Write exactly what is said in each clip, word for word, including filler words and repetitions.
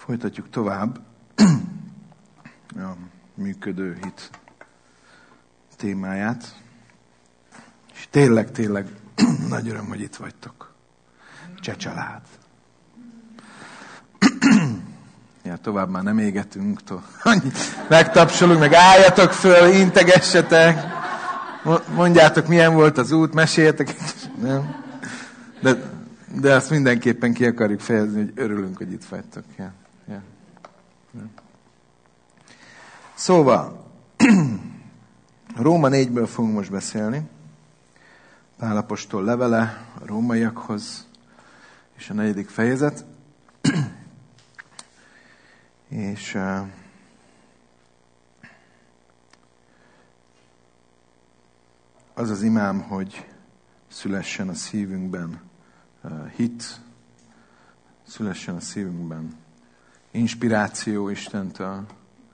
Folytatjuk tovább a működő hit témáját. És tényleg, tényleg nagy öröm, hogy itt vagytok. Cseh család. Ja, tovább már nem égetünk. To- Megtapsolunk, meg álljatok föl, integessetek. Mondjátok, milyen volt az út, meséljetek. Nem? De, de azt mindenképpen ki akarjuk fejezni, hogy örülünk, hogy itt vagytok. Ja. Ja. Ja. Szóval, Róma négyből fogunk most beszélni. Pál apostol levele a rómaiakhoz, és a negyedik fejezet. És uh, az az imám, hogy szülessen a szívünkben uh, hit, szülessen a szívünkben inspiráció Istentől,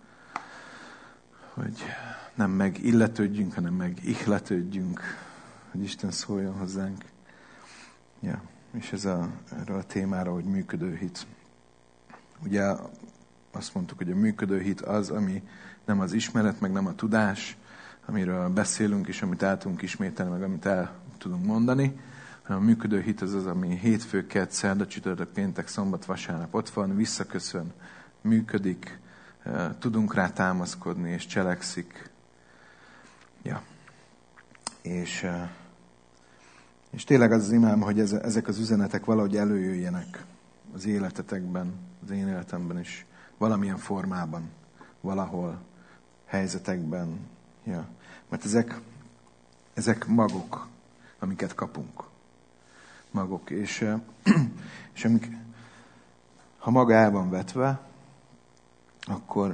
hogy nem megilletődjünk, hanem megihletődjünk, hogy Isten szóljon hozzánk. Ja, és ez a, erről a témára, hogy működő hit. Ugye azt mondtuk, hogy a működő hit az, ami nem az ismeret, meg nem a tudás, amiről beszélünk, és amit el tudunk ismételni, meg amit el tudunk mondani, hanem a működő hit az az, ami hétfő, kedd, szerda, csütörtök, péntek, szombat, vasárnap ott van, visszaköszön, működik, tudunk rá támaszkodni, és cselekszik. Ja. És, és tényleg az az imám, hogy ezek az üzenetek valahogy előjöjjenek az életetekben, az én életemben is, valamilyen formában, valahol, helyzetekben. Ja. Mert ezek, ezek magok, amiket kapunk. Magok. És, és amik, ha maga el van vetve, akkor,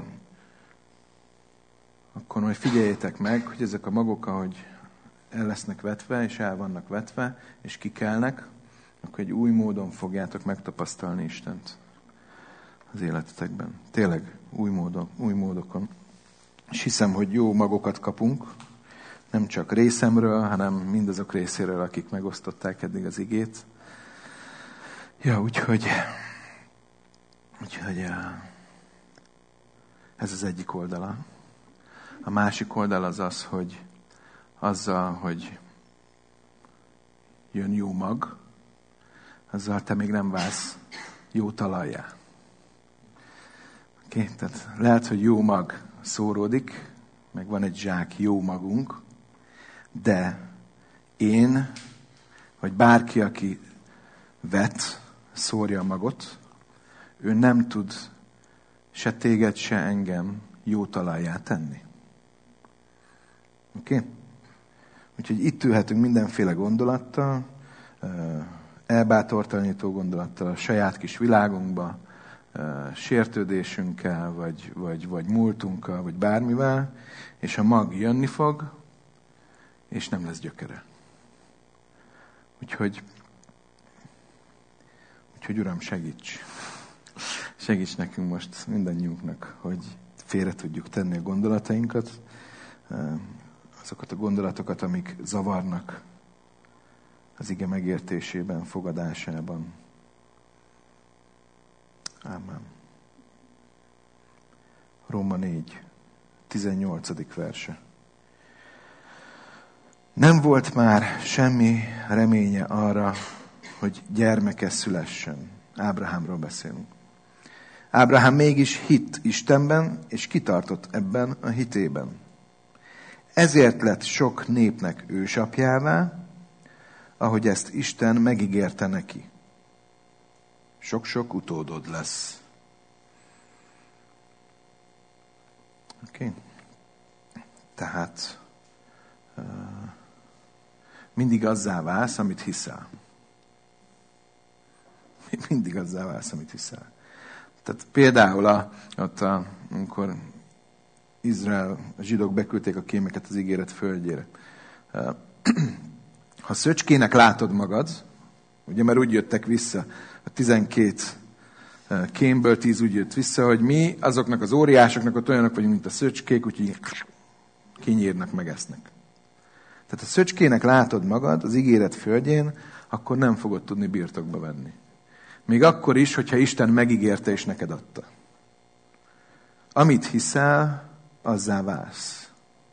akkor majd figyeljétek meg, hogy ezek a magok, ahogy el lesznek vetve, és el vannak vetve, és kikelnek, akkor egy új módon fogjátok megtapasztalni Istent az életetekben. Tényleg új módon, új módokon. És hiszem, hogy jó magokat kapunk, nem csak részemről, hanem mindazok részéről, akik megosztották eddig az igét. Ja, úgyhogy, úgyhogy ez az egyik oldala. A másik oldal az az, hogy azzal, hogy jön jó mag, azzal te még nem válsz jó talajjá. Okay? Tehát lehet, hogy jó mag szóródik, meg van egy zsák jó magunk, de én, vagy bárki, aki vet, szórja a magot, ő nem tud se téged, se engem jó talajjá tenni. Oké? Okay? Úgyhogy itt ülhetünk mindenféle gondolattal, elbátortalanító gondolattal a saját kis világunkba, sértődésünkkel, vagy, vagy, vagy múltunkkal, vagy bármivel, és a mag jönni fog, és nem lesz gyökere. Úgyhogy, úgyhogy Uram, segíts! Segíts nekünk most mindannyiunknak, hogy félre tudjuk tenni a gondolatainkat, azokat a gondolatokat, amik zavarnak az ige megértésében, fogadásában. Ámen. Róma négy, tizennyolcadik verse. Nem volt már semmi reménye arra, hogy gyermeke szülessen. Ábrahámról beszélünk. Ábrahám mégis hitt Istenben, és kitartott ebben a hitében. Ezért lett sok népnek ősapjává, ahogy ezt Isten megígérte neki. Sok-sok utódod lesz. Oké? Okay. Tehát uh, mindig azzá válsz, amit hiszel. Mindig azzá válsz, amit hiszel. Tehát például, a, ott a, amikor Izrael, a zsidók beküldték a kémeket az ígéret földjére. Uh, ha szöcskének látod magad, ugye, mert úgy jöttek vissza, a tizenkét kémből tíz úgy jött vissza, hogy mi azoknak az óriásoknak ott olyanok vagyunk, mint a szöcskék, úgyhogy kinyírnak, megesznek. Tehát ha szöcskének látod magad az ígéret földjén, akkor nem fogod tudni birtokba venni. Még akkor is, hogyha Isten megígérte és neked adta. Amit hiszel, azzá válsz.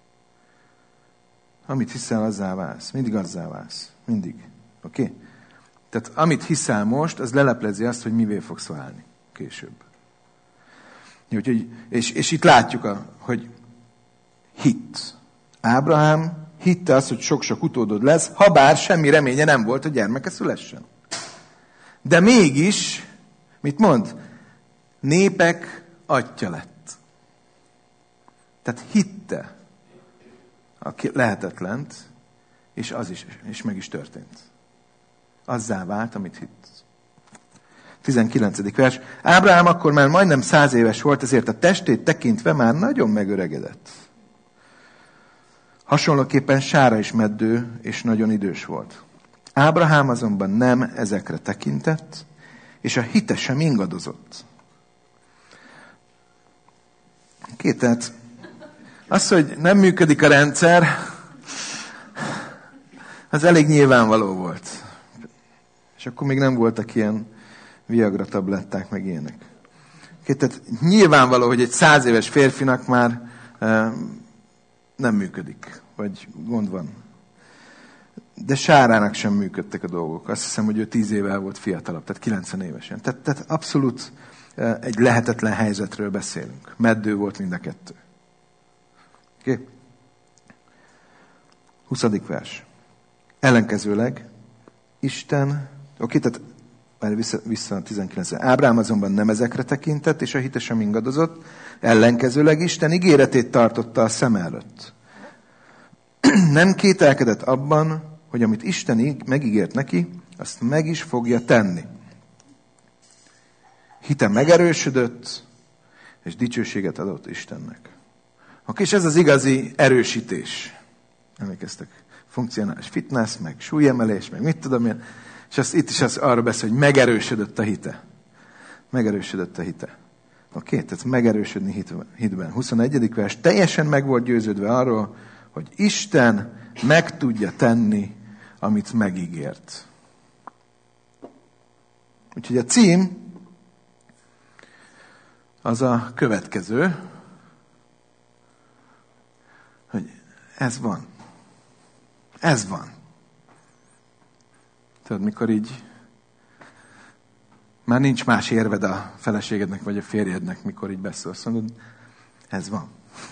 Amit hiszel, azzá válsz. Mindig azzá válsz. Mindig. Oké? Okay? Tehát amit hiszel most, az leleplezi azt, hogy mivé fogsz válni később. Úgyhogy, és, és itt látjuk, a, hogy hit. Ábrahám hitte azt, hogy sok-sok utódod lesz, ha bár semmi reménye nem volt, hogy gyermeke szülessen. De mégis, mit mond? Népek atya lett. Tehát hitte a lehetetlent, és az is, és meg is történt. Azzá vált, amit hitt. tizenkilencedik vers. Ábrahám akkor már majdnem száz éves volt, ezért a testét tekintve már nagyon megöregedett. Hasonlóképpen Sára is meddő, és nagyon idős volt. Ábrahám azonban nem ezekre tekintett, és a hite sem ingadozott. Két, tehát az, hogy nem működik a rendszer, az elég nyilvánvaló volt. És akkor még nem voltak ilyen Viagra tabletták, meg ilyenek. Két, tehát nyilvánvaló, hogy egy száz éves férfinak már e, nem működik, vagy gond van. De Sárának sem működtek a dolgok. Azt hiszem, hogy ő tíz évvel volt fiatalabb, tehát kilencven évesen. Tehát, tehát abszolút e, egy lehetetlen helyzetről beszélünk. Meddő volt mind a kettő. Oké? Okay? huszadik vers. Ellenkezőleg Isten, oké, okay, tehát már vissza, vissza a tizenkilencre. Ábrahám azonban nem ezekre tekintett, és a hite sem ingadozott. Ellenkezőleg Isten ígéretét tartotta a szem előtt. Nem kételkedett abban, hogy amit Isten megígért neki, azt meg is fogja tenni. Hite megerősödött, és dicsőséget adott Istennek. Oké, és ez az igazi erősítés. Emlékeztek? Funkcionális fitness, meg súlyemelés, meg mit tudom én. És az, itt is az arra beszél, hogy megerősödött a hite. Megerősödött a hite. Oké, okay, tehát megerősödni hitben. huszonegyedik vers. Teljesen meg volt győződve arról, hogy Isten meg tudja tenni, amit megígért. Úgyhogy a cím az a következő, hogy ez van. Ez van. Tudod, mikor így már nincs más érved a feleségednek vagy a férjednek, mikor így beszélsz, mondod, ez van.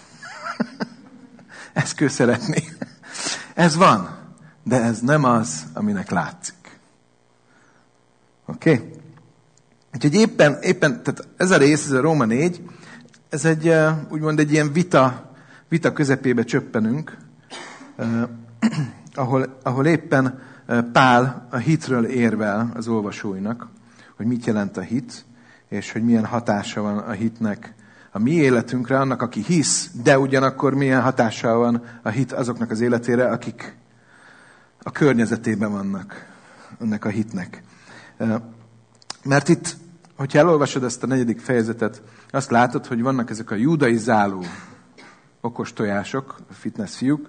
Ezt kell szeretni. Ez van, de ez nem az, aminek látszik. Oké? Okay? Úgyhogy éppen, éppen tehát ez a rész, ez a Róma négy, ez egy, úgymond egy ilyen vita, vita közepébe csöppenünk, eh, ahol, ahol éppen Pál a hitről érvel az olvasóinak, hogy mit jelent a hit, és hogy milyen hatása van a hitnek a mi életünkre, annak, aki hisz, de ugyanakkor milyen hatással van a hit azoknak az életére, akik a környezetében vannak ennek a hitnek. Mert itt, hogyha elolvasod ezt a negyedik fejezetet, azt látod, hogy vannak ezek a judaizáló okos tojások, a fitness fiúk,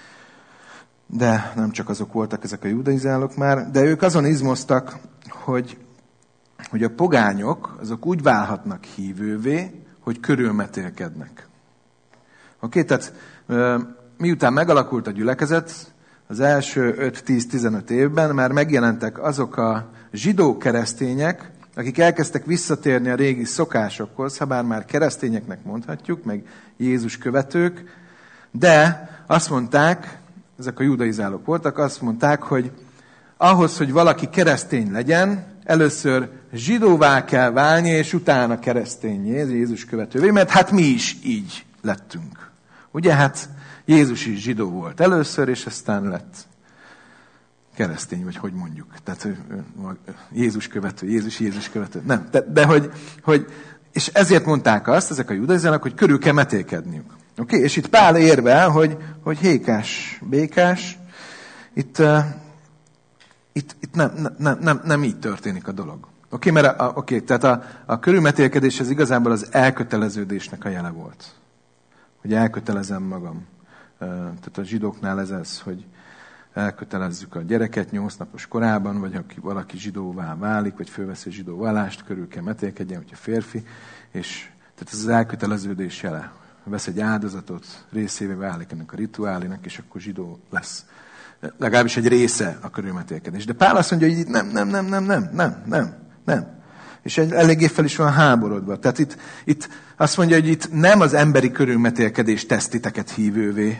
de nem csak azok voltak ezek a judaizálók már, de ők azon izmoztak, hogy, hogy a pogányok azok úgy válhatnak hívővé, hogy körülmetélkednek. Oké, okay? Tehát miután megalakult a gyülekezet, az első öt-tíz-tizenöt évben már megjelentek azok a zsidó keresztények, akik elkezdtek visszatérni a régi szokásokhoz, ha bár már keresztényeknek mondhatjuk, meg Jézus követők, de azt mondták, ezek a judaizálók voltak, azt mondták, hogy ahhoz, hogy valaki keresztény legyen, először zsidóvá kell válni, és utána keresztényé, Jézus követővé, mert hát mi is így lettünk. Ugye, hát Jézus is zsidó volt először, és aztán lett keresztény, vagy hogy mondjuk. Tehát Jézus követő, Jézus Jézus követő. Nem, de, de hogy, hogy, és ezért mondták azt, ezek a judaizálók, hogy körül kell metélkedniük. Oké, okay? És itt Pál érvel, hogy, hogy hékás, békás, itt, uh, itt, itt nem, nem, nem, nem így történik a dolog. Oké, okay? Mert a, a, okay, tehát a, a körülmetélkedés az igazából az elköteleződésnek a jele volt. Hogy elkötelezem magam. Uh, tehát a zsidóknál ez ez, hogy elkötelezzük a gyereket nyolc napos korában, vagy aki valaki zsidóvá válik, vagy fölveszi a zsidó vallást, körül kell metélkedjen, hogyha férfi, és tehát ez az elköteleződés jele. Vesz egy áldozatot, részévé válik ennek a rituálinak, és akkor zsidó lesz. Legalábbis egy része a körülmetélkedés. De Pál azt mondja, hogy itt nem, nem, nem, nem, nem, nem, nem, nem. És eléggé fel is van háborodva. Tehát itt, itt azt mondja, hogy itt nem az emberi körülmetélkedés tesz titeket hívővé,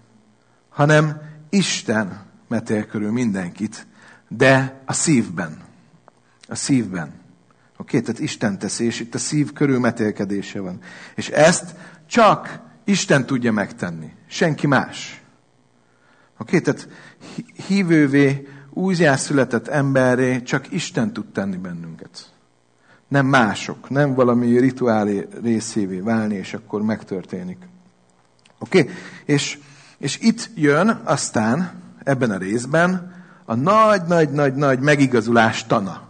hanem Isten metél körül mindenkit, de a szívben. A szívben. Oké, okay? Tehát Isten teszi, és itt a szív körülmetélkedése van. És ezt csak Isten tudja megtenni. Senki más. Oké, okay? Tehát hívővé, újjászületett emberré csak Isten tud tenni bennünket. Nem mások, nem valami rituálé részévé válni, és akkor megtörténik. Oké? Okay? És, és itt jön aztán, ebben a részben, a nagy-nagy-nagy-nagy megigazulás tana.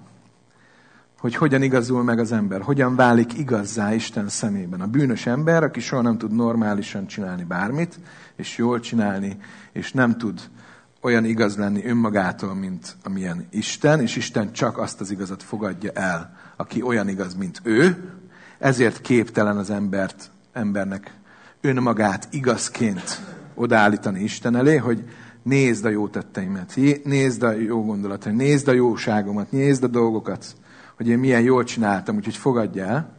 Hogy hogyan igazul meg az ember, hogyan válik igazzá Isten szemében. A bűnös ember, aki soha nem tud normálisan csinálni bármit, és jól csinálni, és nem tud olyan igaz lenni önmagától, mint amilyen Isten, és Isten csak azt az igazat fogadja el, aki olyan igaz, mint ő, ezért képtelen az embert, embernek önmagát igazként odaállítani Isten elé, hogy nézd a jó tetteimet, nézd a jó gondolatomat, nézd a jóságomat, nézd a dolgokat, hogy én milyen jól csináltam, úgyhogy fogadja el.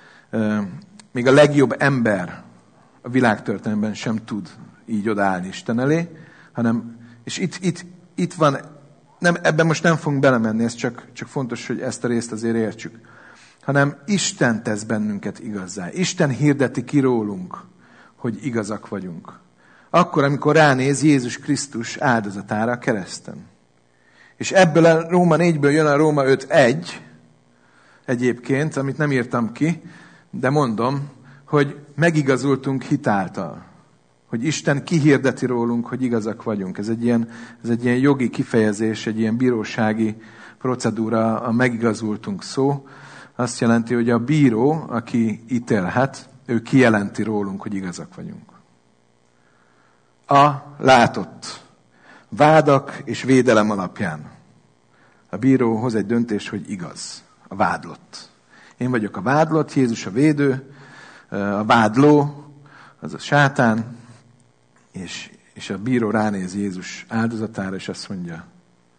Még a legjobb ember a világtörténelemben sem tud így odaállni Isten elé, hanem, és itt, itt, itt van, nem, ebben most nem fogunk belemenni, ez csak, csak fontos, hogy ezt a részt azért értsük, hanem Isten tesz bennünket igazzá. Isten hirdeti ki rólunk, hogy igazak vagyunk. Akkor, amikor ránéz Jézus Krisztus áldozatára a kereszten. És ebből a Róma négyből jön a Róma öt egy, egyébként, amit nem írtam ki, de mondom, hogy megigazultunk hitáltal. Hogy Isten kihirdeti rólunk, hogy igazak vagyunk. Ez egy ilyen, ez egy ilyen jogi kifejezés, egy ilyen bírósági procedúra, a megigazultunk szó. Azt jelenti, hogy a bíró, aki ítélhet, ő kijelenti rólunk, hogy igazak vagyunk. A látott vádak és védelem alapján a bíró hoz egy döntést, hogy igaz. A vádlott. Én vagyok a vádlott, Jézus a védő, a vádló, az a sátán, és, és a bíró ránéz Jézus áldozatára, és azt mondja,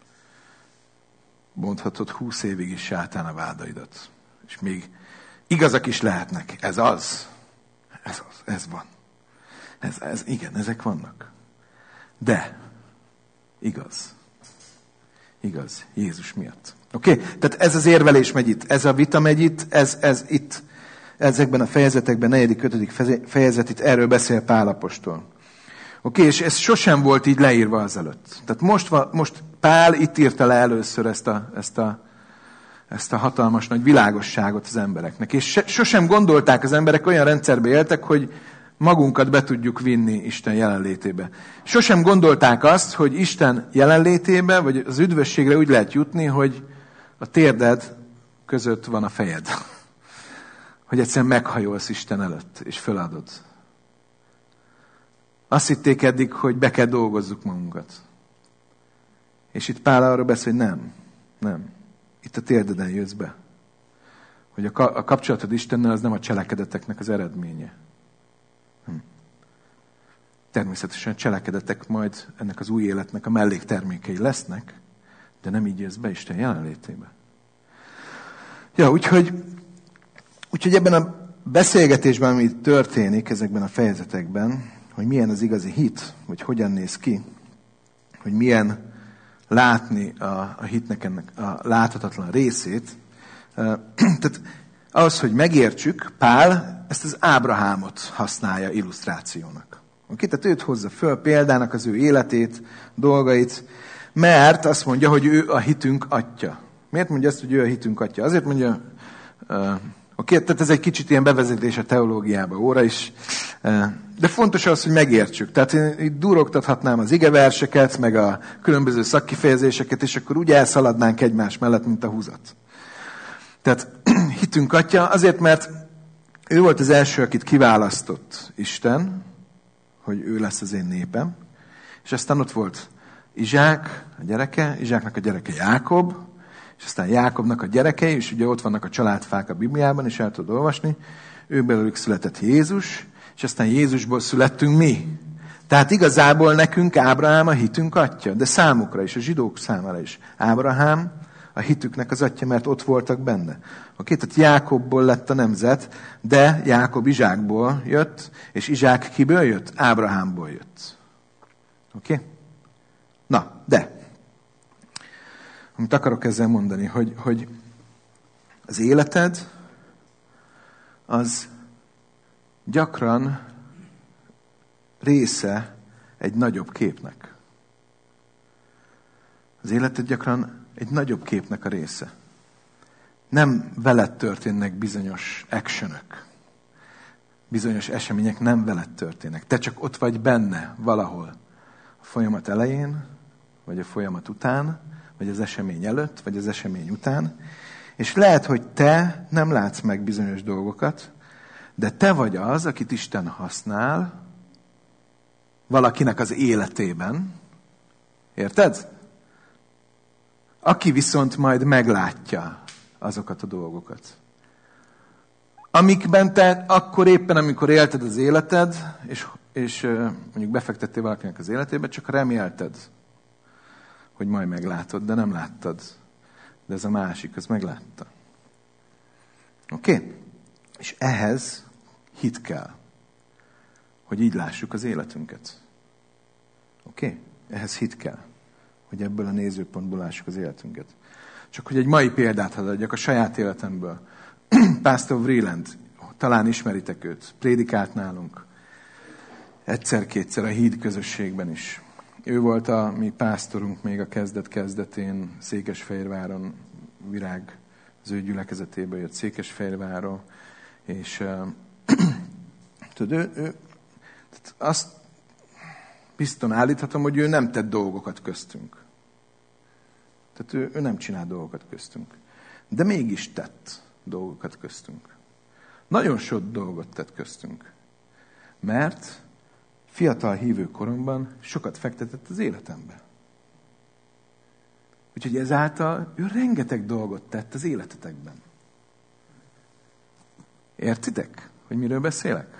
mondhatod húsz évig is sátán a vádaidat. És még igazak is lehetnek. Ez az. Ez az. Ez van. Ez, ez, igen, ezek vannak. De igaz. Igaz. Jézus miatt. Oké? Okay? Tehát ez az érvelés megy itt. Ez a vita megy itt. Ez, ez itt. Ezekben a fejezetekben, negyedik, ötödik fejezet, itt erről beszél Pál apostol. Oké? Okay? És ez sosem volt így leírva azelőtt. Tehát most, most Pál itt írta le először ezt a, ezt a ezt a hatalmas nagy világosságot az embereknek. És sosem gondolták az emberek, olyan rendszerbe éltek, hogy magunkat be tudjuk vinni Isten jelenlétébe. Sosem gondolták azt, hogy Isten jelenlétébe, vagy az üdvösségre úgy lehet jutni, hogy a térded között van a fejed. Hogy egyszerűen meghajolsz Isten előtt, és föladod. Azt hitték eddig, hogy be kell dolgozzuk magunkat. És itt Pál arról beszél, hogy nem, nem. Itt a térdeden jössz be. Hogy a, ka- a kapcsolatod Istennel az nem a cselekedeteknek az eredménye. Hm. Természetesen a cselekedetek majd ennek az új életnek a melléktermékei lesznek, de nem így jössz be Isten jelenlétébe. Ja, úgyhogy, úgyhogy ebben a beszélgetésben, ami történik ezekben a fejezetekben, hogy milyen az igazi hit, vagy hogyan néz ki, hogy milyen látni a, a hitnek ennek a láthatatlan részét. Tehát ahhoz, hogy megértsük, Pál ezt az Ábrahámot használja illusztrációnak. Okay? Tehát őt hozza föl példának az ő életét, dolgait, mert azt mondja, hogy ő a hitünk atya. Miért mondja azt, hogy ő a hitünk atya? Azért mondja, uh, oké, okay, tehát ez egy kicsit ilyen bevezetés a teológiába, óra is, uh, de fontos az, hogy megértsük. Tehát én itt durogtathatnám az igeverseket, meg a különböző szakkifejezéseket, és akkor úgy elszaladnánk egymás mellett, mint a húzat. Tehát hitünk atya azért, mert ő volt az első, akit kiválasztott Isten, hogy ő lesz az én népem, és aztán ott volt Izsák a gyereke, Izsáknak a gyereke Jákob, és aztán Jákobnak a gyerekei, és ugye ott vannak a családfák a Bibliában, és el tudod olvasni, ő belőlük született Jézus, és aztán Jézusból születtünk mi. Tehát igazából nekünk Ábrahám a hitünk atya, de számukra is, a zsidók számára is. Ábrahám a hitüknek az atya, mert ott voltak benne. Oké, tehát Jákobból lett a nemzet, de Jákob Izsákból jött, és Izsák kiből jött? Ábrahámból jött. Oké? Na, de amit akarok ezzel mondani, hogy, hogy az életed az gyakran része egy nagyobb képnek. Az életed gyakran egy nagyobb képnek a része. Nem veled történnek bizonyos actionök. Bizonyos események nem veled történnek. Te csak ott vagy benne valahol. A folyamat elején, vagy a folyamat után, vagy az esemény előtt, vagy az esemény után. És lehet, hogy te nem látsz meg bizonyos dolgokat, de te vagy az, akit Isten használ valakinek az életében. Érted? Aki viszont majd meglátja azokat a dolgokat. Amikben te akkor éppen, amikor élted az életed, és, és mondjuk befektettél valakinek az életébe, csak remélted, hogy majd meglátod, de nem láttad. De ez a másik, az meglátta. Oké? Okay? És ehhez hit kell, hogy így lássuk az életünket. Oké? Okay? Ehhez hit kell, hogy ebből a nézőpontból lássuk az életünket. Csak hogy egy mai példát hadd adjak a saját életemből. Pastor Vreeland, talán ismeritek őt, prédikált nálunk. Egyszer-kétszer a Híd közösségben is. Ő volt a mi pásztorunk még a kezdet-kezdetén, Székesfehérváron, Virág, az ő gyülekezetéből jött Székesfehérváron, és uh, tudod, ő, ő, azt bizton állíthatom, hogy ő nem tett dolgokat köztünk. Tehát ő, ő nem csinál dolgokat köztünk. De mégis tett dolgokat köztünk. Nagyon sok dolgot tett köztünk. Mert fiatal hívő koromban sokat fektetett az életembe. Úgyhogy ezáltal ő rengeteg dolgot tett az életetekben. Értitek, hogy miről beszélek?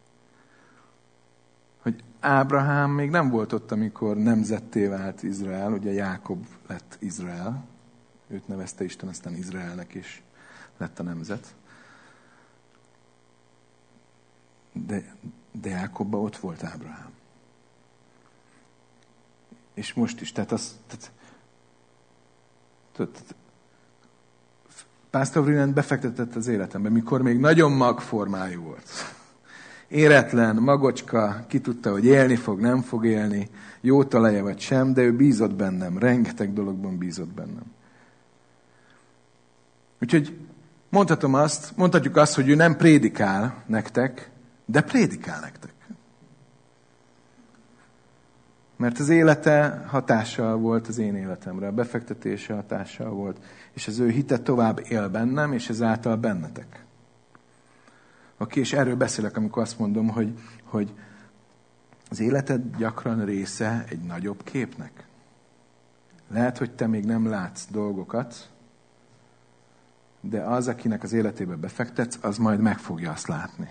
Hogy Ábrahám még nem volt ott, amikor nemzetté vált Izrael, ugye Jákob lett Izrael, őt nevezte Isten, aztán Izraelnek is lett a nemzet. De, de Jákobban ott volt Ábrahám. És most is, tehát az, tehát, tehát Pastor Vreeland befektetett az életembe, mikor még nagyon magformájú volt. Éretlen, magocska, ki tudta, hogy élni fog, nem fog élni, jó talaja vagy sem, de ő bízott bennem, rengeteg dologban bízott bennem. Úgyhogy mondhatom azt, mondhatjuk azt, hogy ő nem prédikál nektek, de prédikál nektek. Mert az élete hatással volt az én életemre, a befektetése hatással volt, és az ő hite tovább él bennem, és ezáltal bennetek. Oké, és erről beszélek, amikor azt mondom, hogy, hogy az életed gyakran része egy nagyobb képnek. Lehet, hogy te még nem látsz dolgokat, de az, akinek az életébe befektetsz, az majd meg fogja azt látni.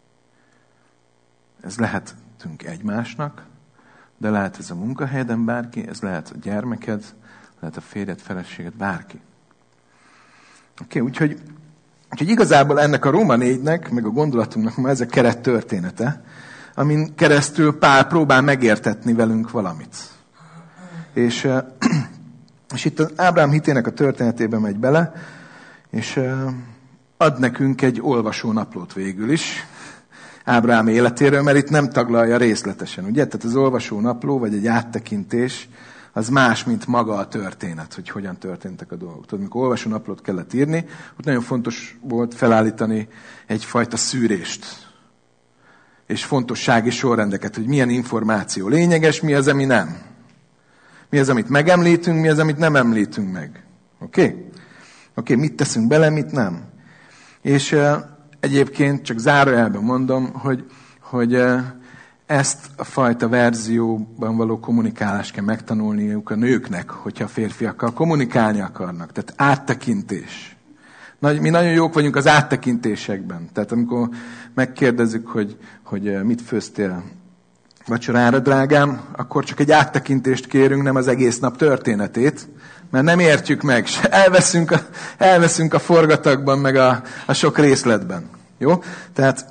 Ez lehetünk egymásnak, de lehet ez a munkahelyeden bárki, ez lehet a gyermeked, lehet a férjed, feleséged, bárki. Oké, okay, úgyhogy, úgyhogy igazából ennek a Róma négynek, meg a gondolatunknak ma ez a keret története, amin keresztül Pál próbál megértetni velünk valamit. És, és itt az Ábrahám hitének a történetében megy bele, és ad nekünk egy olvasónaplót végül is, Ábrahám életéről, mert itt nem taglalja részletesen, ugye? Tehát az olvasónapló, vagy egy áttekintés, az más, mint maga a történet, hogy hogyan történtek a dolgok. Tudod, mikor olvasónaplót kellett írni, ott nagyon fontos volt felállítani egyfajta szűrést. És fontossági sorrendeket, hogy milyen információ lényeges, mi az, ami nem. Mi az, amit megemlítünk, mi az, amit nem említünk meg. Oké? Okay? Oké, okay, mit teszünk bele, mit nem. És uh, egyébként csak zárójelben mondom, hogy, hogy uh, ezt a fajta verzióban való kommunikálást kell megtanulniuk a nőknek, hogyha a férfiakkal kommunikálni akarnak. Tehát áttekintés. Nagy, mi nagyon jók vagyunk az áttekintésekben. Tehát amikor megkérdezzük, hogy, hogy mit főztél vacsorára, drágám, akkor csak egy áttekintést kérünk, nem az egész nap történetét, mert nem értjük meg, elveszünk a, elveszünk a forgatagban, meg a, a sok részletben. Jó? Tehát,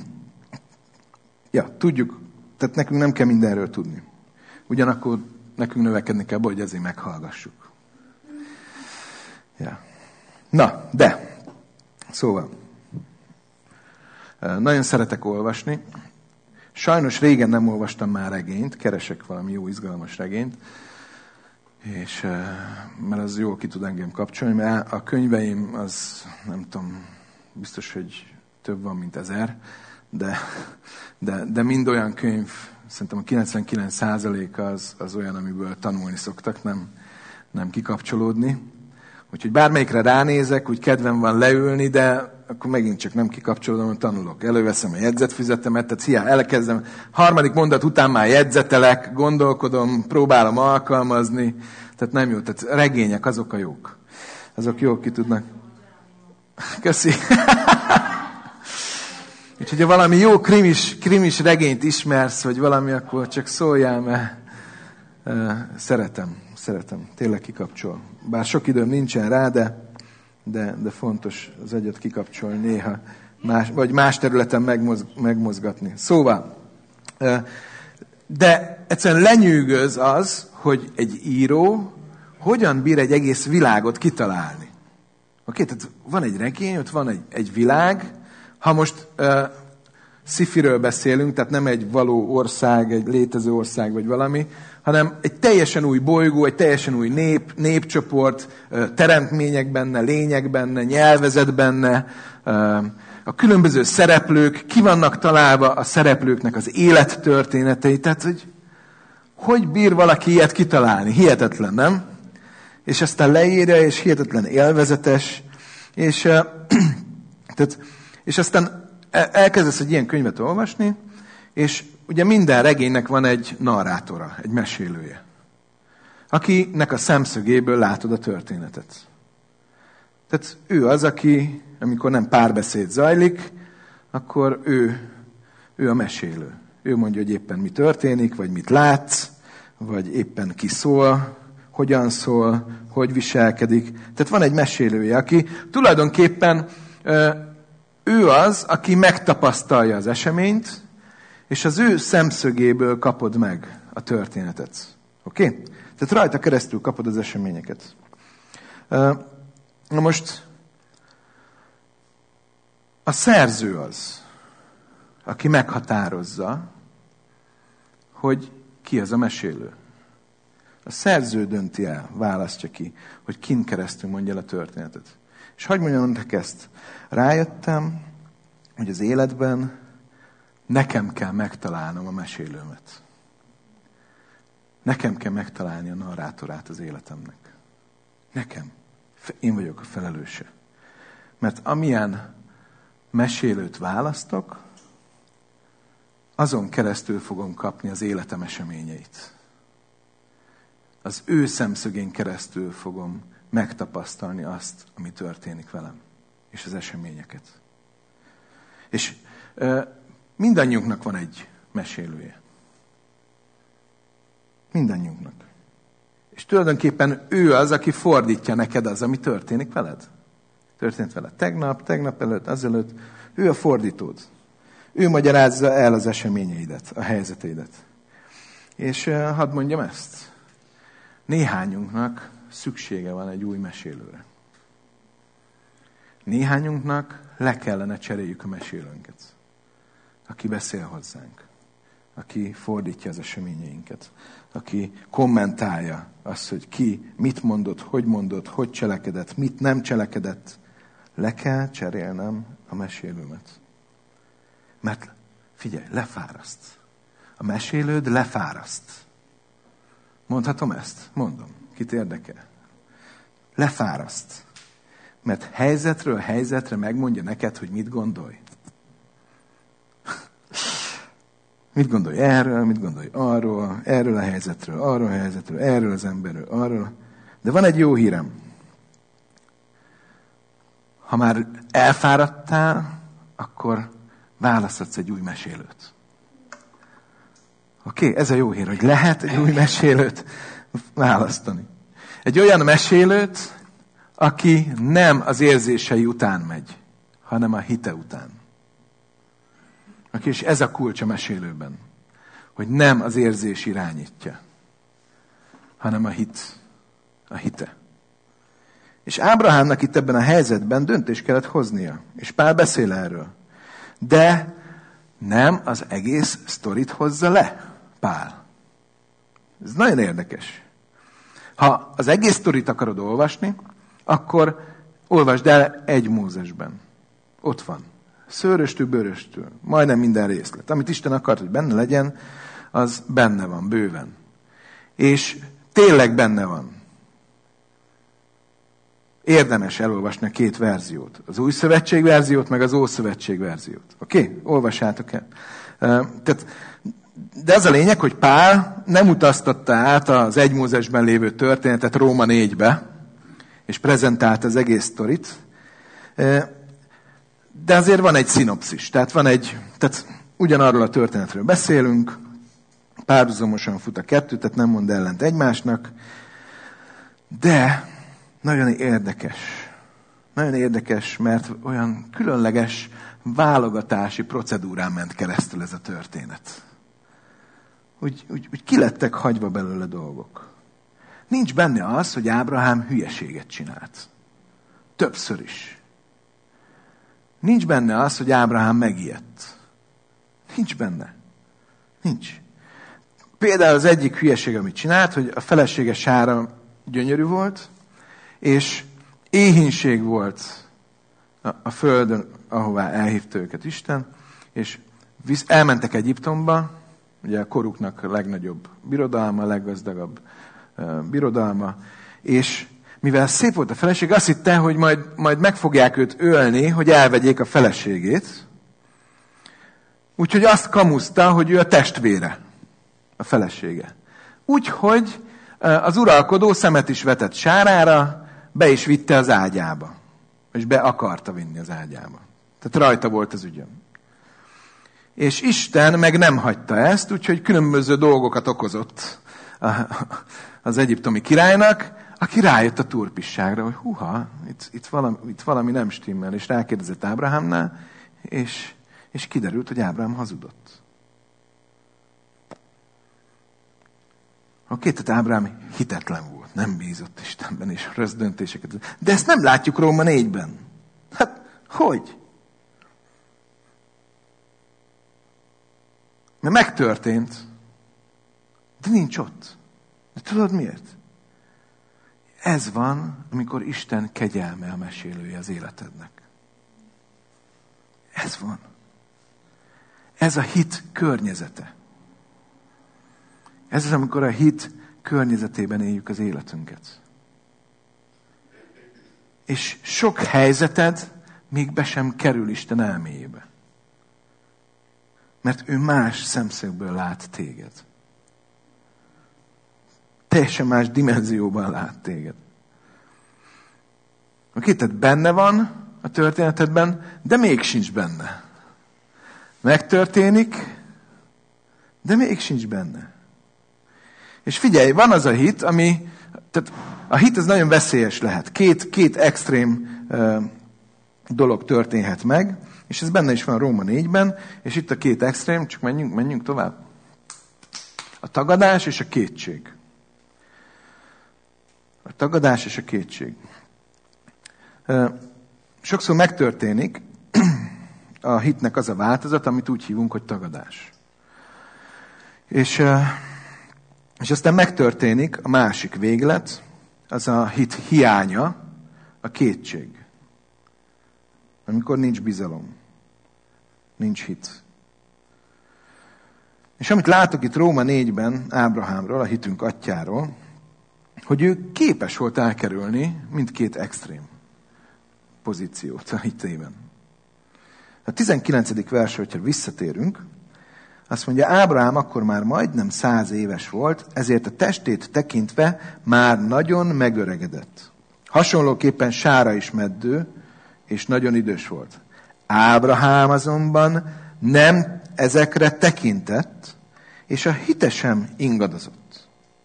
ja, tudjuk, tehát nekünk nem kell mindenről tudni. Ugyanakkor nekünk növekedni kell, hogy ezért meghallgassuk. Ja. Na, de, szóval, nagyon szeretek olvasni. Sajnos régen nem olvastam már regényt, keresek valami jó, izgalmas regényt, és mert az jól ki tud engem kapcsolni, mert a könyveim az, nem tudom, biztos, hogy több van, mint ezer, de, de, de mind olyan könyv, szerintem a kilencvenkilenc százaléka az, az olyan, amiből tanulni szoktak, nem, nem kikapcsolódni. Úgyhogy bármelyikre ránézek, úgy kedvem van leülni, de akkor megint csak nem kikapcsolódom, hogy tanulok. Előveszem a jegyzetfüzetemet, tehát hiá, elkezdem. Harmadik mondat után már jegyzetelek, gondolkodom, próbálom alkalmazni. Tehát nem jó. Tehát regények, azok a jók. Azok jók ki tudnak. Köszi. Úgyhogy ha valami jó krimis, krimis regényt ismersz, vagy valami, akkor csak szóljál, mert uh, szeretem, szeretem. Tényleg kikapcsol. Bár sok időm nincsen rá, de De, de fontos az agyat kikapcsolni néha, más, vagy más területen megmozg, megmozgatni. Szóval, de egyszerűen lenyűgöz az, hogy egy író hogyan bír egy egész világot kitalálni. Oké, tehát van egy regény, ott van egy, egy világ, ha most uh, sci-firől beszélünk, tehát nem egy való ország, egy létező ország, vagy valami, hanem egy teljesen új bolygó, egy teljesen új nép, népcsoport, teremtmények benne, lények benne, nyelvezet benne, a különböző szereplők, ki vannak találva a szereplőknek az élettörténetei, tehát hogy hogy bír valaki ilyet kitalálni? Hihetetlen, nem? És aztán leírja, és hihetetlen élvezetes, és, tehát, és aztán elkezdesz egy ilyen könyvet olvasni, és ugye minden regénynek van egy narrátora, egy mesélője, akinek a szemszögéből látod a történetet. Tehát ő az, aki, amikor nem párbeszéd zajlik, akkor ő, ő a mesélő. Ő mondja, hogy éppen mi történik, vagy mit látsz, vagy éppen ki szól, hogyan szól, hogy viselkedik. Tehát van egy mesélője, aki tulajdonképpen ő az, aki megtapasztalja az eseményt, és az ő szemszögéből kapod meg a történetet. Oké? Okay? Tehát rajta keresztül kapod az eseményeket. Na most, a szerző az, aki meghatározza, hogy ki az a mesélő. A szerző dönti el, választja ki, hogy kin keresztül mondja el a történetet. És hadd mondjam nektek ezt. Rájöttem, hogy az életben nekem kell megtalálnom a mesélőmet. Nekem kell megtalálni a narrátorát az életemnek. Nekem. Én vagyok a felelőse. Mert amilyen mesélőt választok, azon keresztül fogom kapni az életem eseményeit. Az ő szemszögén keresztül fogom megtapasztalni azt, ami történik velem, és az eseményeket. És uh, mindannyiunknak van egy mesélője. Mindannyiunknak. És tulajdonképpen ő az, aki fordítja neked az, ami történik veled. Történt veled tegnap, tegnap előtt, azelőtt. Ő a fordítód. Ő magyarázza el az eseményeidet, a helyzeteidet. És uh, hadd mondjam ezt. Néhányunknak szüksége van egy új mesélőre. Néhányunknak le kellene cseréljük a mesélőnket. Aki beszél hozzánk. Aki fordítja az eseményeinket. Aki kommentálja azt, hogy ki mit mondott, hogy mondott, hogy cselekedett, mit nem cselekedett. Le kell cserélnem a mesélőmet. Mert figyelj, lefáraszt. A mesélőd lefáraszt. Mondhatom ezt? Mondom. Kit érdekel? Lefáraszt. Mert helyzetről helyzetre megmondja neked, hogy mit gondolj. Mit gondolj erről, mit gondolj arról, erről a helyzetről, arról a helyzetről, erről az emberről, arról. De van egy jó hírem. Ha már elfáradtál, akkor választhatsz egy új mesélőt. Oké? Okay? Ez a jó hír, hogy lehet egy új mesélőt választani. Egy olyan mesélőt, aki nem az érzései után megy, hanem a hite után. Aki, és ez a kulcs a mesélőben, hogy nem az érzés irányítja, hanem a hit, a hite. És Ábrahámnak itt ebben a helyzetben döntést kellett hoznia. És Pál beszél erről. De nem az egész sztorit hozza le Pál. Ez nagyon érdekes. Ha az egész sztorit akarod olvasni, akkor olvasd el egy Mózesben. Ott van. Szőröstől, bőröstől. Majdnem minden részlet. Amit Isten akart, hogy benne legyen, az benne van, bőven. És tényleg benne van. Érdemes elolvasni a két verziót. Az új szövetség verziót, meg az ószövetség verziót. Oké? Okay? Olvassátok el. Tehát, de az a lényeg, hogy Pál nem utaztatta át az egy Mózesben lévő történetet Róma négybe, és prezentálta az egész sztorit. De azért van egy szinopszis. Tehát van egy, tehát ugyanarról a történetről beszélünk, párhuzamosan fut a kettő, tehát nem mond ellent egymásnak, de nagyon érdekes. Nagyon érdekes, mert olyan különleges válogatási procedúrán ment keresztül ez a történet. Úgy, úgy, úgy kilettek hagyva belőle dolgok. Nincs benne az, hogy Ábrahám hülyeséget csinált. Többször is. Nincs benne az, hogy Ábrahám megijedt. Nincs benne. Nincs. Például az egyik hülyeség, amit csinált, hogy a felesége Sára gyönyörű volt, és éhínség volt a, a földön, ahová elhívta őket Isten, és visz, elmentek Egyiptomba, ugye a koruknak a legnagyobb birodalma, a leggazdagabb uh, birodalma, és mivel szép volt a feleség, azt hitte, hogy majd, majd meg fogják őt ölni, hogy elvegyék a feleségét. Úgyhogy azt kamuszta, hogy ő a testvére, a felesége. Úgyhogy az uralkodó szemet is vetett Sárára, be is vitte az ágyába. És be akarta vinni az ágyába. Tehát rajta volt az ügyön. És Isten meg nem hagyta ezt, úgyhogy különböző dolgokat okozott az egyiptomi királynak, aki rájött a turpisságra, hogy huha, itt, itt, valami, itt valami nem stimmel, és rákérdezett Ábrahámnál, és, és kiderült, hogy Ábrahám hazudott. Oké, tehát Ábrahám hitetlen volt, nem bízott Istenben, és rossz döntéseket. De ezt nem látjuk Róma négyben. Hát, hogy? Mert megtörtént, de nincs ott. De tudod miért? Ez van, amikor Isten kegyelme a mesélője az életednek. Ez van. Ez a hit környezete. Ez az, amikor a hit környezetében éljük az életünket. És sok helyzeted még be sem kerül Isten elméjébe. Mert ő más szemszögből lát téged. Teljesen más dimenzióban lát téged. Oké, tehát benne van a történetedben, de még sincs benne. Megtörténik, de még sincs benne. És figyelj, van az a hit, ami, tehát a hit az nagyon veszélyes lehet. Két, két extrém uh, dolog történhet meg, és ez benne is van Róma négyben, és itt a két extrém, csak menjünk, menjünk tovább. A tagadás és a kétség. A tagadás és a kétség. Uh, sokszor megtörténik a hitnek az a változat, amit úgy hívunk, hogy tagadás. És... Uh, És aztán megtörténik a másik véglet, az a hit hiánya, a kétség. Amikor nincs bizalom, nincs hit. És amit látok itt Róma négyben Ábrahámról, a hitünk atyjáról, hogy ő képes volt elkerülni mindkét extrém pozíciót a hitében. A tizenkilencedik versre, hogyha visszatérünk, Azt mondja, Ábrahám akkor már majdnem száz éves volt, ezért a testét tekintve már nagyon megöregedett. Hasonlóképpen Sára is meddő, és nagyon idős volt. Ábrahám azonban nem ezekre tekintett, és a hite sem ingadozott.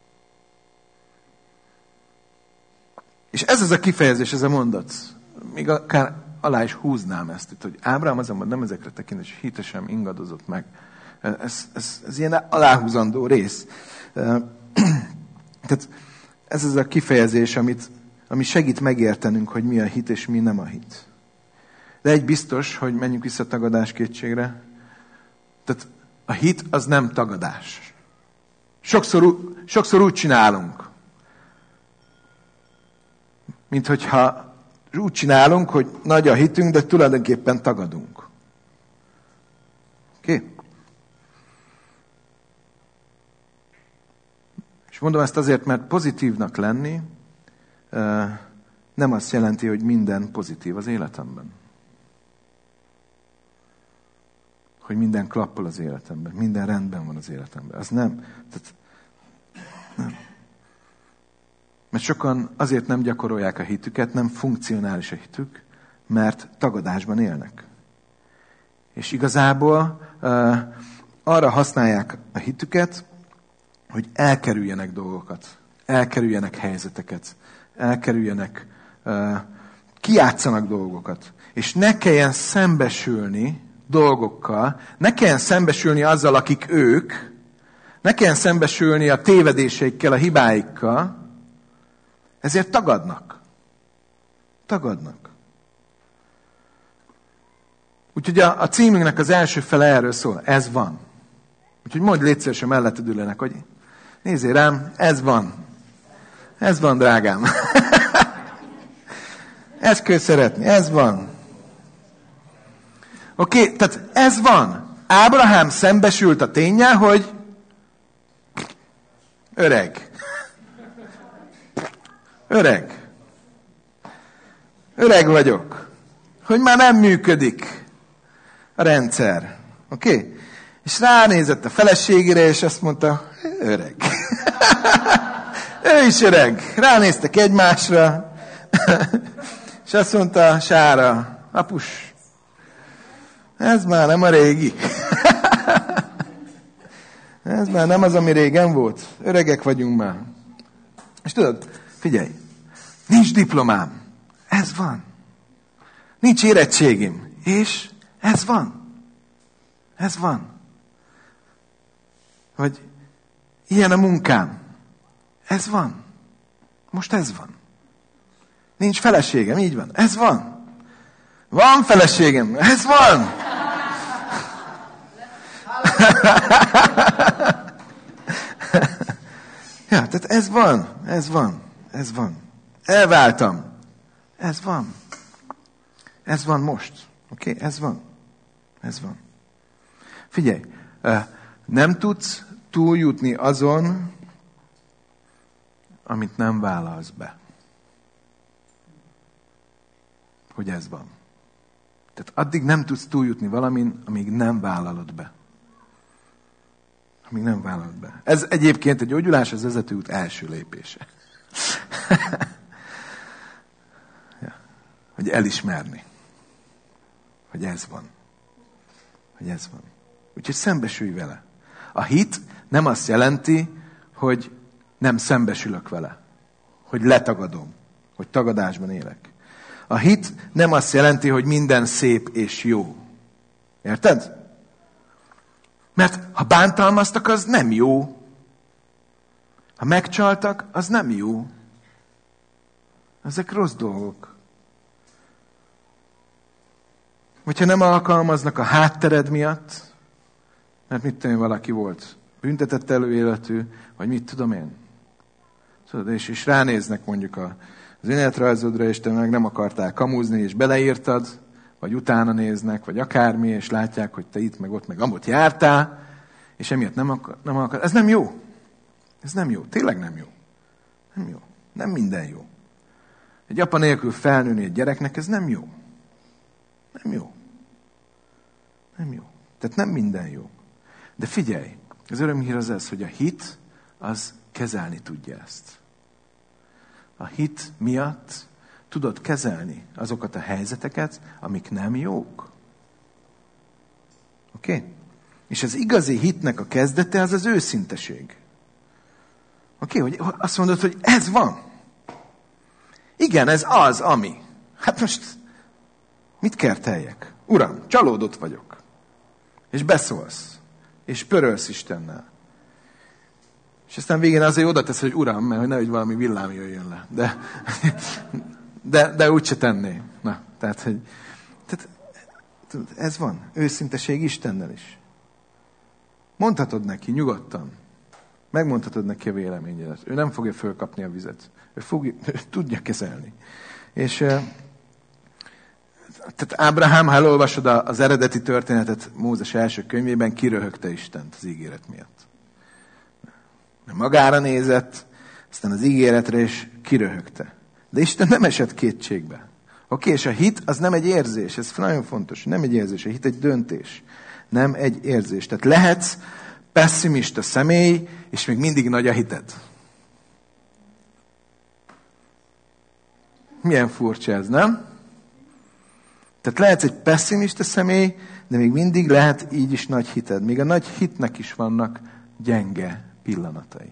És ez az a kifejezés, ez a mondat. Még akár alá is húznám ezt itt, hogy Ábrahám azonban nem ezekre tekintett, és hite sem ingadozott meg. Ez, ez, ez ilyen aláhúzandó rész. Tehát ez az a kifejezés, amit, ami segít megértenünk, hogy mi a hit, és mi nem a hit. De egy biztos, hogy menjünk vissza tagadás kétségre. Tehát a hit az nem tagadás. Sokszor, sokszor úgy csinálunk, mint hogyha úgy csinálunk, hogy nagy a hitünk, de tulajdonképpen tagadunk. Oké? Okay? És mondom ezt azért, mert pozitívnak lenni nem azt jelenti, hogy minden pozitív az életemben. Hogy minden klappol az életemben, minden rendben van az életemben. Az nem. Tehát, nem. Mert sokan azért nem gyakorolják a hitüket, nem funkcionális a hitük, mert tagadásban élnek. És igazából uh, arra használják a hitüket, hogy elkerüljenek dolgokat, elkerüljenek helyzeteket, elkerüljenek, uh, kijátszanak dolgokat. És ne kelljen szembesülni dolgokkal, ne kelljen szembesülni azzal, akik ők, ne kelljen szembesülni a tévedéseikkel, a hibáikkal, ezért tagadnak. Tagadnak. Úgyhogy a, a címünknek az első fele erről szól. Ez van. Úgyhogy mondj légy szívesen melletted ülőnek, hogy nézzél rám, ez van. Ez van, drágám. Ezt kell szeretni, ez van. Oké, okay, tehát ez van. Ábrahám szembesült a ténnyel, hogy öreg. Öreg. Öreg vagyok. Hogy már nem működik a rendszer. Oké? Okay? És ránézett a feleségére, és azt mondta, öreg. Ő is öreg. Ránéztek egymásra, és azt mondta Sára, apus, ez már nem a régi. Ez már nem az, ami régen volt. Öregek vagyunk már. És tudod, figyelj, nincs diplomám. Ez van. Nincs érettségim. És ez van. Ez van. Vagy ilyen a munkám. Ez van. Most ez van. Nincs feleségem, így van. Ez van. Van feleségem, ez van. Ja, tehát ez van, ez van, ez van. Elváltam. Ez van. Ez van most. Oké, okay? Ez van. Ez van. Figyelj, nem tudsz túljutni azon, amit nem vállalsz be. Hogy ez van. Tehát addig nem tudsz túljutni valamin, amíg nem vállalod be. Amíg nem vállalod be. Ez egyébként a gyógyulás az vezetőút első lépése. Ja. Hogy elismerni. Hogy ez van. Hogy ez van. Úgyhogy szembesülj vele. A hit nem azt jelenti, hogy nem szembesülök vele. Hogy letagadom. Hogy tagadásban élek. A hit nem azt jelenti, hogy minden szép és jó. Érted? Mert ha bántalmaztak, az nem jó. Ha megcsaltak, az nem jó. Ezek rossz dolgok. Vagy ha nem alkalmaznak a háttered miatt, mert mit tudom én, valaki volt büntetett előéletű, vagy mit tudom én. Tudod, és, és ránéznek mondjuk a, az önéletrajzodra, és te meg nem akartál kamúzni, és beleírtad, vagy utána néznek, vagy akármi, és látják, hogy te itt, meg ott, meg amott jártál, és emiatt nem akar, nem akar. Ez nem jó. Ez nem jó. Tényleg nem jó. Nem jó. Nem minden jó. Egy apa nélkül felnőni egy gyereknek, ez nem jó. Nem jó. Nem jó. Tehát nem minden jó. De figyelj, az örömhír az ez, hogy a hit az kezelni tudja ezt. A hit miatt tudod kezelni azokat a helyzeteket, amik nem jók. Oké? Okay? És az igazi hitnek a kezdete az az őszinteség. Oké, okay, hogy azt mondod, hogy ez van. Igen, ez az, ami. Hát most mit kerteljek? Uram, csalódott vagyok. És beszólsz. És pörölsz Istennel. És aztán végén azért oda tesz, hogy Uram, mert nehogy valami villám jöjjön le. De, de, de úgyse tenné. Na, tehát, hogy, tehát, ez van. Őszinteség Istennel is. Mondhatod neki nyugodtan. Megmondhatod neki a véleményedet. Ő nem fogja fölkapni a vizet. Ő, fogja, ő tudja kezelni. És tehát Ábrahám, ha elolvasod az eredeti történetet Mózes első könyvében, kiröhögte Istent az ígéret miatt. Magára nézett, aztán az ígéretre is kiröhögte. De Isten nem esett kétségbe. Oké, okay, és a hit az nem egy érzés, ez nagyon fontos, nem egy érzés, a hit egy döntés, nem egy érzés. Tehát lehetsz pessimista személy, és még mindig nagy a hited. Milyen furcsa ez, nem? Tehát lehetsz egy pessimista személy, de még mindig lehet így is nagy hited. Még a nagy hitnek is vannak gyenge pillanatai.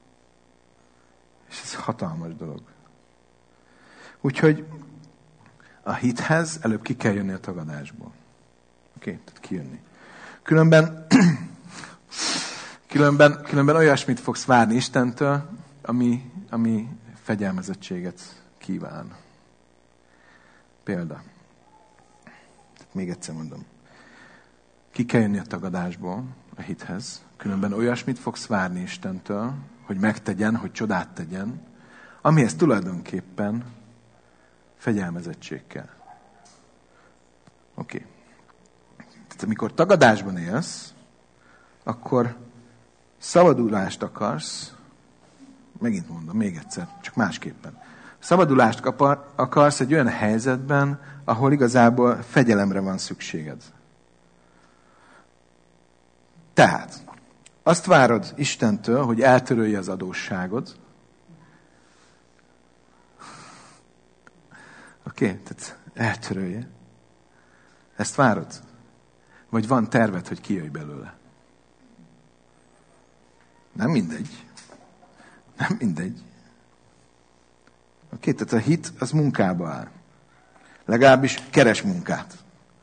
És ez hatalmas dolog. Úgyhogy a hithez előbb ki kell jönni a tagadásból. Oké? Okay? Tehát kijönni. Különben, különben, különben olyasmit fogsz várni Istentől, ami, ami fegyelmezettséget kíván. Példa. Tehát még egyszer mondom. Ki kell jönni a tagadásból, a hithez. Különben olyasmit fogsz várni Istentől, hogy megtegyen, hogy csodát tegyen, amihez tulajdonképpen fegyelmezettség kell. Oké. Okay. Tehát amikor tagadásban élsz, akkor szabadulást akarsz, megint mondom, még egyszer, csak másképpen. Szabadulást akarsz egy olyan helyzetben, ahol igazából fegyelemre van szükséged. Tehát, azt várod Istentől, hogy eltörölje az adósságod. Oké, okay, tehát eltörölje. Ezt várod? Vagy van terved, hogy kijöjj belőle? Nem mindegy. Nem mindegy. Oké, okay, tehát a hit az munkába áll. Legalábbis keres munkát.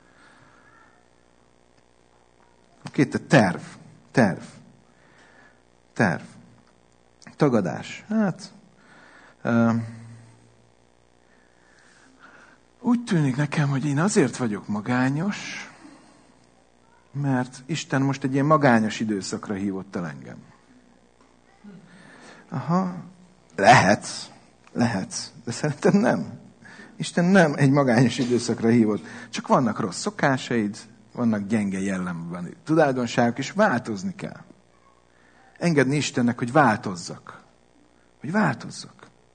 Oké, okay, tehát terv. Terv. Terv. Tagadás. Hát... Uh, úgy tűnik nekem, hogy én azért vagyok magányos, mert Isten most egy ilyen magányos időszakra hívott el engem. Aha, lehet, lehet, de szerintem nem. Isten nem egy magányos időszakra hívott, csak vannak rossz szokásaid, vannak gyenge jellemben tulajdonságok, és változni kell. Engedni Istennek, hogy változzak. Hogy változzak.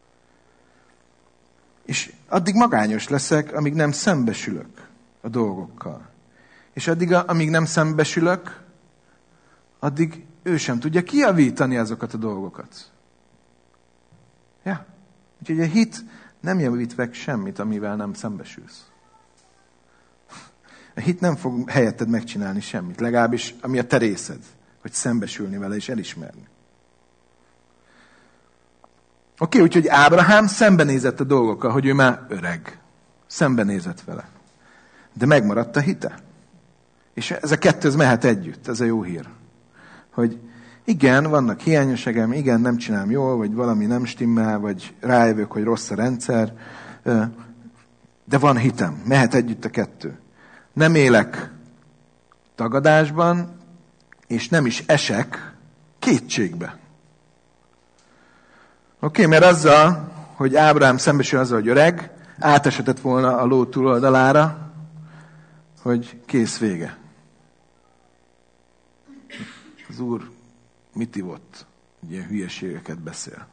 És addig magányos leszek, amíg nem szembesülök a dolgokkal. És addig, amíg nem szembesülök, addig ő sem tudja kijavítani azokat a dolgokat. Ja. Úgyhogy a hit nem javít meg semmit, amivel nem szembesülsz. A hit nem fog helyetted megcsinálni semmit, legalábbis ami a te részed, hogy szembesülni vele és elismerni. Oké, okay, úgyhogy Ábrahám szembenézett a dolgokkal, hogy ő már öreg. Szembenézett vele. De megmaradt a hite. És ez a kettő ez mehet együtt, ez a jó hír. Hogy igen, vannak hiányosságem, igen, nem csinálom jól, vagy valami nem stimmel, vagy rájövök, hogy rossz a rendszer, de van hitem, mehet együtt a kettő. Nem élek tagadásban, és nem is esek kétségbe. Oké, okay, mert azzal, hogy Ábrahám szembesül azzal, hogy öreg, átesetett volna a ló túloldalára, hogy kész vége. Az Úr mit ivott? Ilyen hülyeségeket beszél.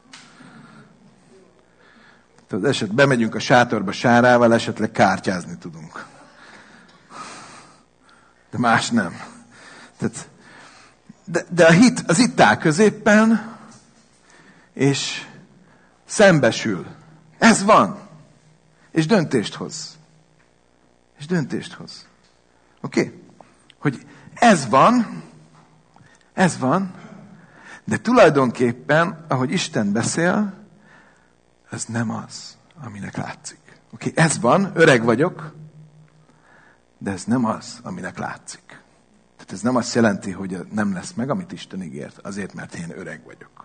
Tehát eset bemegyünk a sátorba sárával, esetleg kártyázni tudunk. De más nem. Tehát De, de a hit az itt áll középen, és szembesül. Ez van. És döntést hoz. És döntést hoz. Oké? Okay? Hogy ez van, ez van, de tulajdonképpen, ahogy Isten beszél, ez nem az, aminek látszik. Oké, okay? Ez van, öreg vagyok, de ez nem az, aminek látszik. Tehát ez nem azt jelenti, hogy nem lesz meg, amit Isten ígért, azért, mert én öreg vagyok.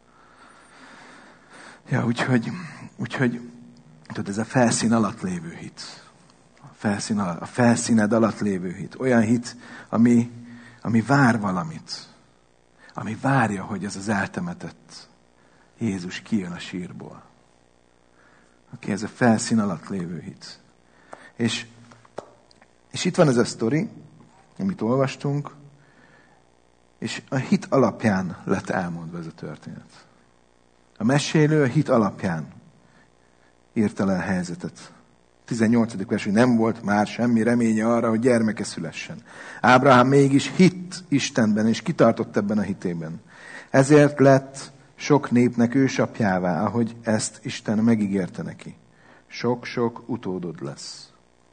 Ja, úgyhogy, úgyhogy tudod, ez a felszín alatt lévő hit. A, felszín alatt, a felszíned alatt lévő hit. Olyan hit, ami, ami vár valamit. Ami várja, hogy ez az eltemetett Jézus kijön a sírból. Oké, ez a felszín alatt lévő hit. És, és itt van ez a sztori, amit olvastunk, és a hit alapján lett elmondva ez a történet. A mesélő a hit alapján írta le a helyzetet. tizennyolcadik vers, hogy nem volt már semmi reménye arra, hogy gyermeke szülessen. Ábrahám mégis hitt Istenben, és kitartott ebben a hitében. Ezért lett sok népnek ősapjává, ahogy ezt Isten megígérte neki. Sok-sok utódod lesz.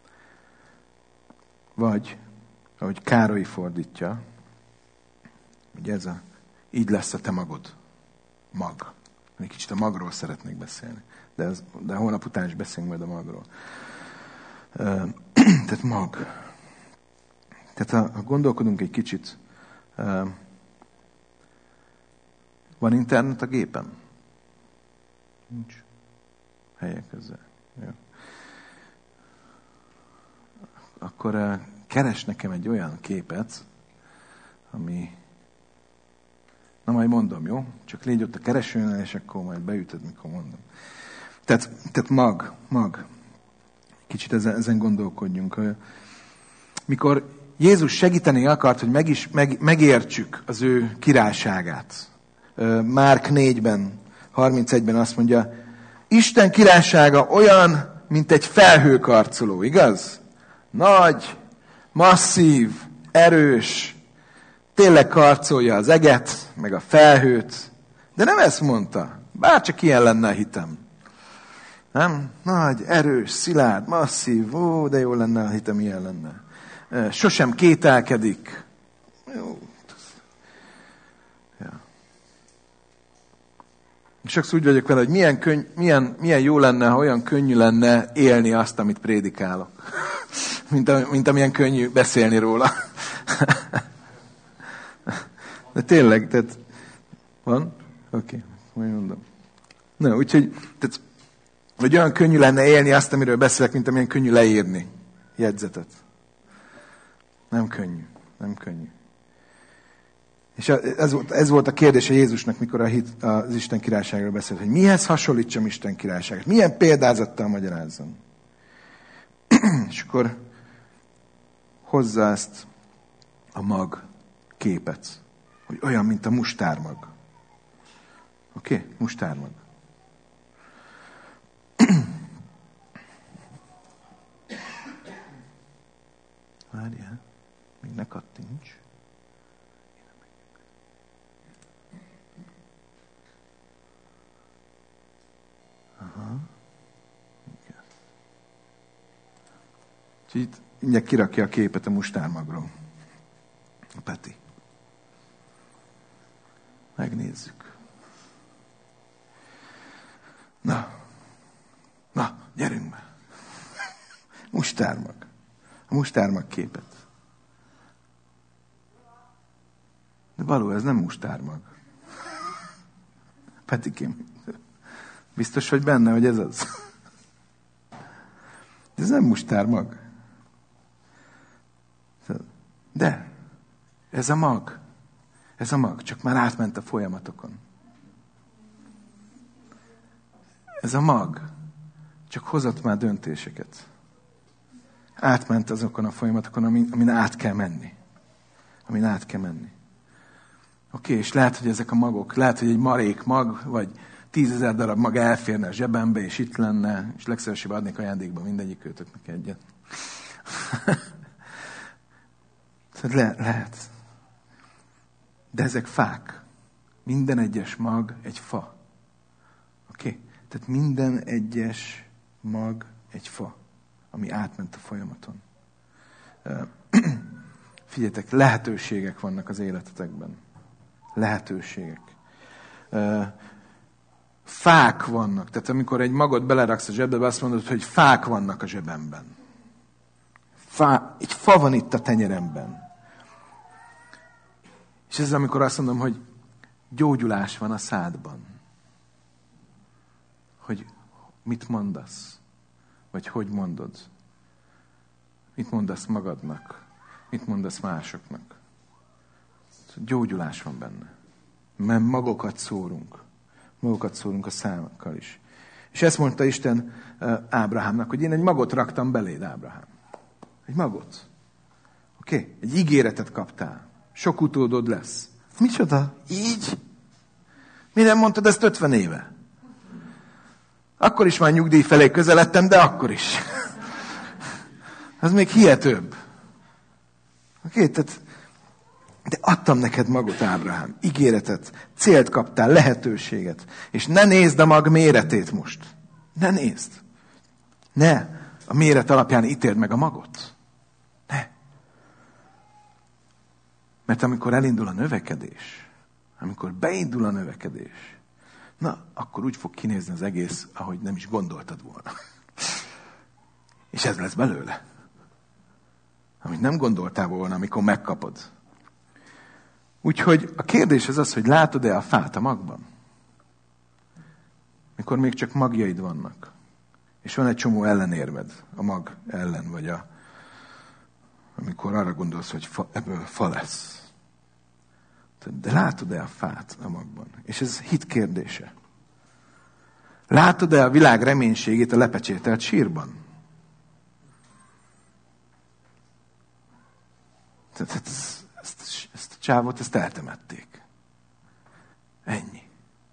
Vagy, ahogy Károly fordítja, ugye ez a, így lesz a te magod. Mag. Egy kicsit a magról szeretnék beszélni. De, ez, de holnap után is beszélünk majd a magról. Uh, tehát mag. Tehát ha, ha gondolkodunk egy kicsit, uh, van internet a gépen? Nincs. Helyek közben. Jó. Akkor uh, keres nekem egy olyan képet, ami... Na majd mondom, jó? Csak légy ott a keresőnél, és akkor majd beütöd, mikor mondom. Tehát, tehát mag, mag. Kicsit ezen, ezen gondolkodjunk. Mikor Jézus segíteni akart, hogy meg is, meg, megértsük az ő királyságát. Márk négyben, harmincegyben azt mondja, Isten királysága olyan, mint egy felhőkarcoló, igaz? Nagy, masszív, erős, tényleg karcolja az eget, meg a felhőt, de nem ezt mondta. Bárcsak ilyen lenne a hitem. Nem? Nagy, erős, szilárd, masszív, ó, de jó lenne a hitem, ilyen lenne. Sosem kételkedik. Jó. Ja. Sokszor úgy vagyok vele, hogy milyen, könny, milyen, milyen jó lenne, ha olyan könnyű lenne élni azt, amit prédikálok. mint, a, mint amilyen könnyű beszélni róla. De tényleg, tehát van? Oké, okay, majd mondom. Na, úgyhogy, tehát, hogy olyan könnyű lenne élni azt, amiről beszélek, mint amilyen könnyű leírni jegyzetet. Nem könnyű, nem könnyű. És ez volt, ez volt a kérdés a Jézusnak, mikor a hit, az Isten királyságról beszélt, hogy mihez hasonlítsam Isten királyságát, milyen példázattal magyarázzam. És akkor hozzá ezt a mag képet, hogy olyan, mint a mustármag. Oké? Okay? Mustármag. Várjál, még ne kattints. Aha. Igen. Úgyhogy itt mindjárt kirakja a képet a mustármagról. A Peti. Megnézzük. Na. Na, gyerünk be. Mustármag. A mustármag képet. De való, ez nem mustármag. Petikém. Biztos vagy benne, hogy ez az? De ez nem mustármag. De ez a mag. Ez a mag, csak már átment a folyamatokon. Ez a mag, csak hozott már döntéseket. Átment azokon a folyamatokon, amin, amin át kell menni. Amin át kell menni. Oké, és lehet, hogy ezek a magok, lehet, hogy egy marék mag, vagy tízezer darab mag elférne a zsebembe, és itt lenne, és legszívesebben adnék ajándékba mindegyik őtöknek egyet. Le, lehet. De ezek fák. Minden egyes mag egy fa. Oké? Okay? Tehát minden egyes mag egy fa, ami átment a folyamaton. Figyeljetek, lehetőségek vannak az életetekben. Lehetőségek. Fák vannak. Tehát amikor egy magot beleraksz a zsebbe, azt mondod, hogy fák vannak a zsebemben. Fá, egy fa van itt a tenyeremben. És ez amikor azt mondom, hogy gyógyulás van a szádban. Hogy mit mondasz? Vagy hogy mondod? Mit mondasz magadnak? Mit mondasz másoknak? Gyógyulás van benne. Mert magokat szórunk. Magokat szórunk a számokkal is. És ezt mondta Isten Ábrahámnak, hogy én egy magot raktam beléd, Ábrahám. Egy magot. Oké? Okay? Egy ígéretet kaptál. Sok utódod lesz. Micsoda? Így? Mi nem mondtad ezt ötven éve? Akkor is már nyugdíj felé közeledtem, de akkor is. Az még hihetőbb. Oké? Okay? Tehát, de adtam neked magot, Ábrahám. Ígéretet, célt kaptál, lehetőséget. És ne nézd a mag méretét most. Ne nézd. Ne a méret alapján ítéld meg a magot. Ne. Mert amikor elindul a növekedés, amikor beindul a növekedés, na, akkor úgy fog kinézni az egész, ahogy nem is gondoltad volna. És ez lesz belőle. Amit nem gondoltál volna, amikor megkapod. Úgyhogy a kérdés az az, hogy látod-e a fát a magban? Mikor még csak magjaid vannak. És van egy csomó ellenérved a mag ellen, vagy a, amikor arra gondolsz, hogy fa, ebből fa lesz. De látod-e a fát a magban? És ez hit kérdése. Látod-e a világ reménységét a lepecsételt sírban? Tehát ezt, ezt, ezt a csávot, ezt eltemették. Ennyi.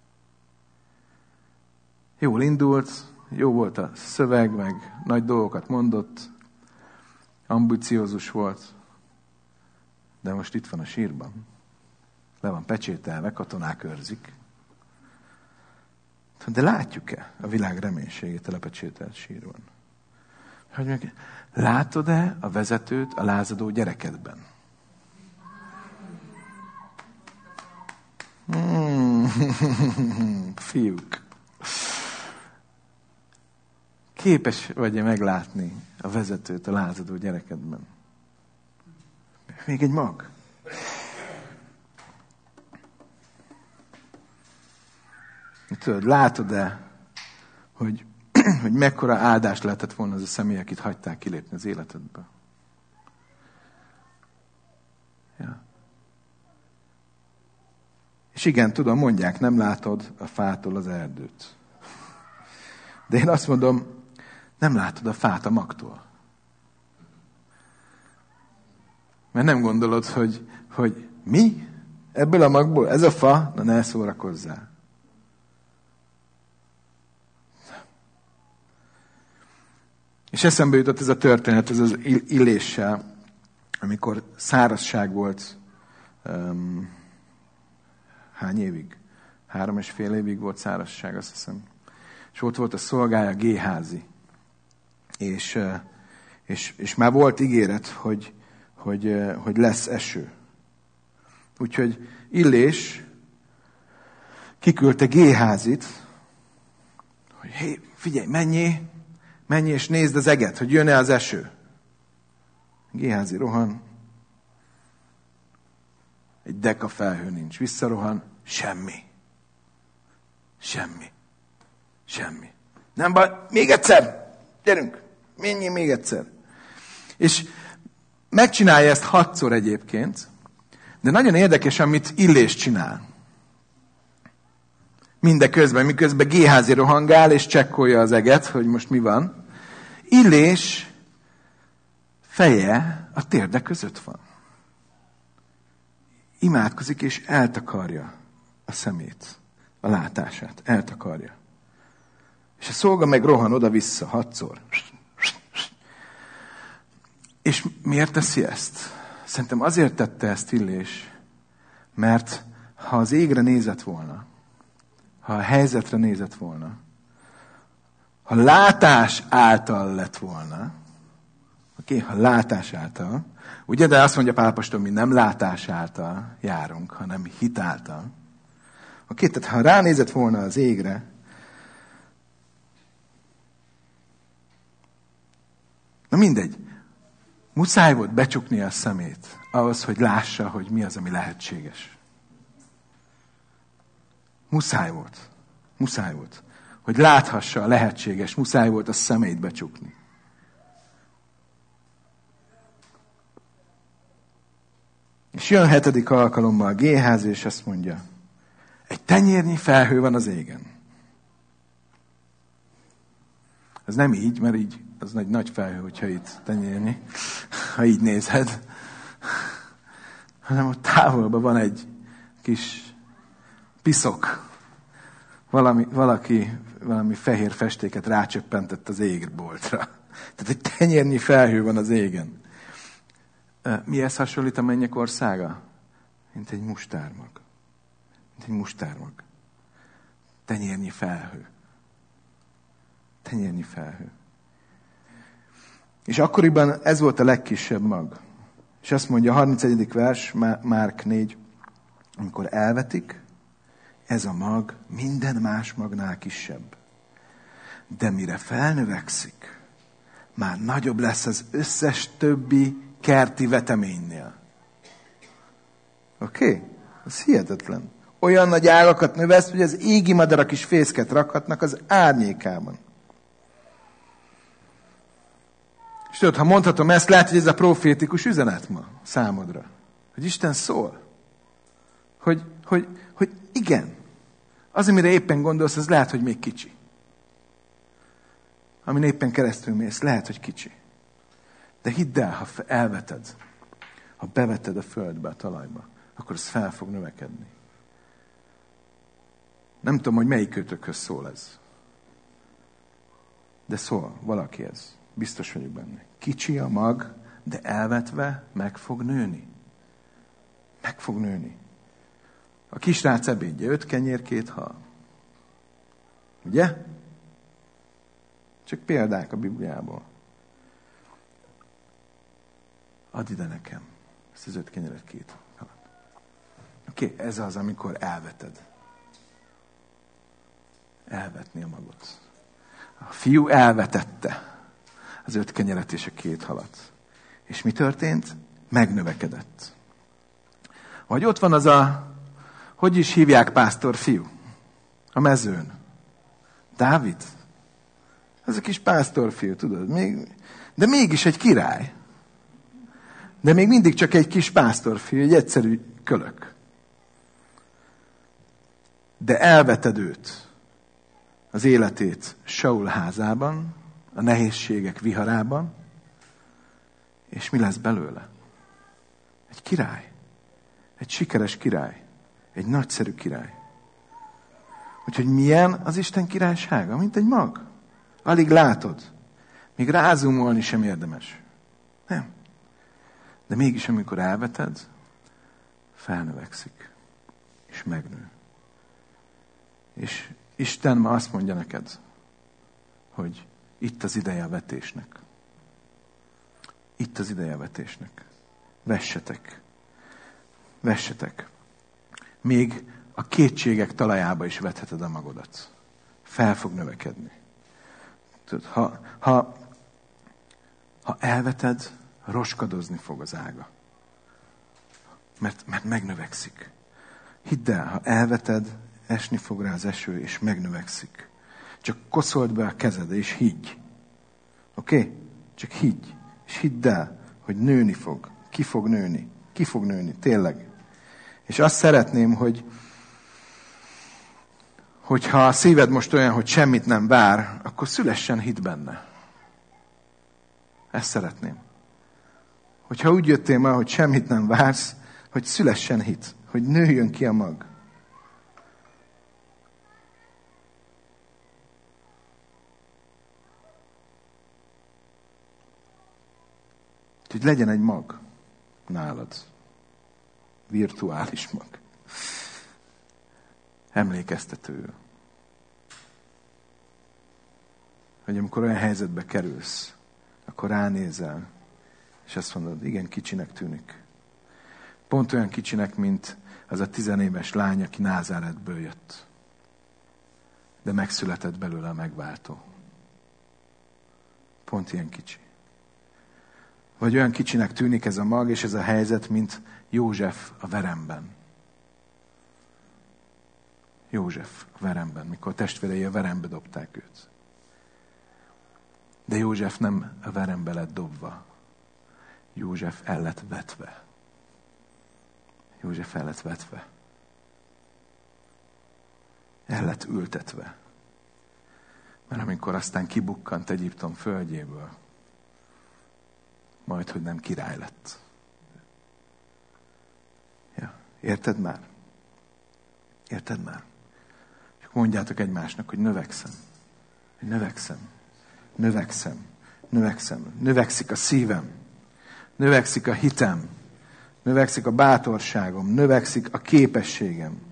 Jól indult, jó volt a szöveg, meg nagy dolgokat mondott, ambiciózus volt, de most itt van a sírban. Le van pecsételve, katonák őrzik. De látjuk-e a világ reménységét a lepecsételt sírban? Hogy meg, látod-e a vezetőt a lázadó gyerekedben? Hmm. Fiúk. Képes vagy-e meglátni a vezetőt a lázadó gyerekedben? Még egy mag. Tudod, látod-e, hogy, hogy mekkora áldás lehetett volna az a személy, akit hagyták kilépni az életedből? Ja. És igen, tudom, mondják, nem látod a fától az erdőt. De én azt mondom, nem látod a fát a magtól. Mert nem gondolod, hogy, hogy mi? Ebből a magból? Ez a fa? Na ne szórakozzál. És eszembe jutott ez a történet, ez az Illéssel, amikor szárazság volt, um, hány évig? Három és fél évig volt szárazság, azt hiszem. És ott volt a szolgája, Géházi. És, és, és már volt ígéret, hogy, hogy, hogy lesz eső. Úgyhogy Illés kiküldte Géházit, hogy hé, figyelj, menjél, menj és nézd az eget, hogy jön-e az eső. Géházi rohan. Egy deka felhő nincs. Visszarohan. Semmi. Semmi. Semmi. Nem baj. Még egyszer. Gyerünk. Menjél még egyszer. És megcsinálja ezt hatszor egyébként. De nagyon érdekes, amit Illés csinál. Mindeközben, miközben Géházi rohangál és csekkolja az eget, hogy most mi van. Illés feje a térde között van. Imádkozik és eltakarja a szemét, a látását. Eltakarja. És a szolga meg rohan oda-vissza hatszor. És miért teszi ezt? Szerintem azért tette ezt Illés, Mert ha az égre nézett volna, ha a helyzetre nézett volna, ha látás által lett volna, oké, okay, ha látás által, ugye, de azt mondja Pál apostol, mi nem látás által járunk, hanem hit által. Oké, okay, tehát ha ránézett volna az égre, na mindegy, muszáj volt becsukni a szemét ahhoz, hogy lássa, hogy mi az, ami lehetséges. Muszáj volt. Muszáj volt. Hogy láthassa a lehetséges, muszáj volt a szemét becsukni. És jön hetedik alkalommal Géházi, és azt mondja, egy tenyérnyi felhő van az égen. Ez nem így, mert így az nagy, nagy felhő, hogyha itt tenyérnyi, ha így nézed. Hanem ott távolban van egy kis piszok. Valami, valaki valami fehér festéket rácsöppentett az égboltra. Tehát egy tenyérnyi felhő van az égen. Mihez hasonlít a mennyek országa? Mint egy mustármag. Mint egy mustármag. Tenyérnyi felhő. Tenyérnyi felhő. És akkoriban ez volt a legkisebb mag. És azt mondja a harmincegyedik vers, Márk négy, amikor elvetik, ez a mag minden más magnál kisebb. De mire felnövekszik, már nagyobb lesz az összes többi kerti veteménynél. Oké? Okay? Ez hihetetlen. Olyan nagy ágakat növeszt, hogy az égi madarak is fészket rakhatnak az árnyékában. És tudod, ha mondhatom ezt, lehet, hogy ez a profétikus üzenet ma számodra. Hogy Isten szól. Hogy, hogy, hogy igen. Az, amire éppen gondolsz, az lehet, hogy még kicsi. Amin éppen keresztül mész, lehet, hogy kicsi. De hidd el, ha elveted, ha beveted a földbe, a talajba, akkor ez fel fog növekedni. Nem tudom, hogy melyik kötökhöz szól ez. De szól valaki ez. Biztos vagyok benne. Kicsi a mag, de elvetve meg fog nőni. Meg fog nőni. A kisrác ebédje öt kenyér, két hal. Ugye? Csak példák a Bibliából. Add ide nekem ezt az öt kenyeret, két halat. Oké, okay, ez az, amikor elveted. Elvetni a magot. A fiú elvetette az öt kenyeret és a két halat. És mi történt? Megnövekedett. Vagy ott van az a, hogy is hívják pásztor fiú? A mezőn. Dávid? Ez a kis pásztor fiú, tudod? Még, de mégis egy király. De még mindig csak egy kis pásztorfiú, egy egyszerű kölök. De elveted őt, az életét Saul házában, a nehézségek viharában, és mi lesz belőle? Egy király. Egy sikeres király. Egy nagyszerű király. Úgyhogy milyen az Isten királysága? Mint egy mag. Alig látod. Még rázumolni sem érdemes. Nem. De mégis, amikor elveted, felnövekszik. És megnő. És Isten ma azt mondja neked, hogy itt az ideje a vetésnek. Itt az ideje a vetésnek. Vessetek. Vessetek. Még a kétségek talajába is vetheted a magodat. Fel fog növekedni. Tudod, ha, ha, ha elveted, roskadozni fog az ága. Mert, mert megnövekszik. Hidd el, ha elveted, esni fog rá az eső, és megnövekszik. Csak koszold be a kezed, és higgy. Oké? Okay? Csak higgy. És hidd el, hogy nőni fog. Ki fog nőni. Ki fog nőni. Tényleg. És azt szeretném, hogy hogyha a szíved most olyan, hogy semmit nem vár, akkor szülessen hit benne. Ezt szeretném. Hogyha úgy jöttél ma, hogy semmit nem vársz, hogy szülessen hit. Hogy nőjön ki a mag. Hogy legyen egy mag nálad. virtuális mag. Emlékeztető. Hogy amikor olyan helyzetbe kerülsz, akkor ránézel, és azt mondod, igen, kicsinek tűnik. Pont olyan kicsinek, mint az a tizenéves lány, aki Názáretből jött. De megszületett belőle a megváltó. Pont ilyen kicsi. Vagy olyan kicsinek tűnik ez a mag és ez a helyzet, mint József a veremben. József a veremben, mikor a testvérei a verembe dobták őt. De József nem a verembe lett dobva. József el lett vetve. József el lett vetve. El lett ültetve. Mert amikor aztán kibukkant Egyiptom földjéből, majd, hogy nem király lett. Ja, érted már? Érted már? Csak mondjátok egymásnak, hogy növekszem. Hogy növekszem. Növekszem. Növekszem. Növekszik a szívem. Növekszik a hitem. Növekszik a bátorságom. Növekszik a képességem.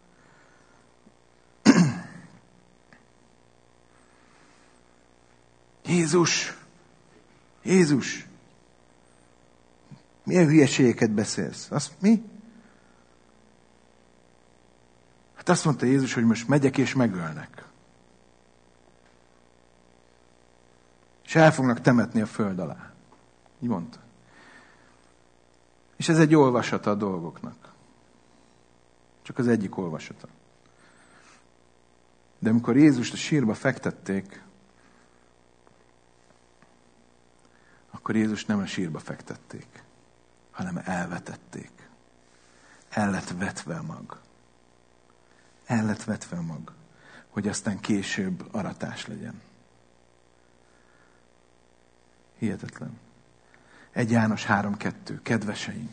Jézus! Jézus! Milyen hülyeségeket beszélsz? Azt mi? Hát azt mondta Jézus, hogy most megyek és megölnek. És el fognak temetni a föld alá. Így mondta. És ez egy olvasata a dolgoknak. Csak az egyik olvasata. De amikor Jézust a sírba fektették, akkor Jézus nem a sírba fektették, hanem elvetették. El lett vetve a mag. El lett vetve a mag, hogy aztán később aratás legyen. Hihetetlen. egy János három kettő. Kedveseim,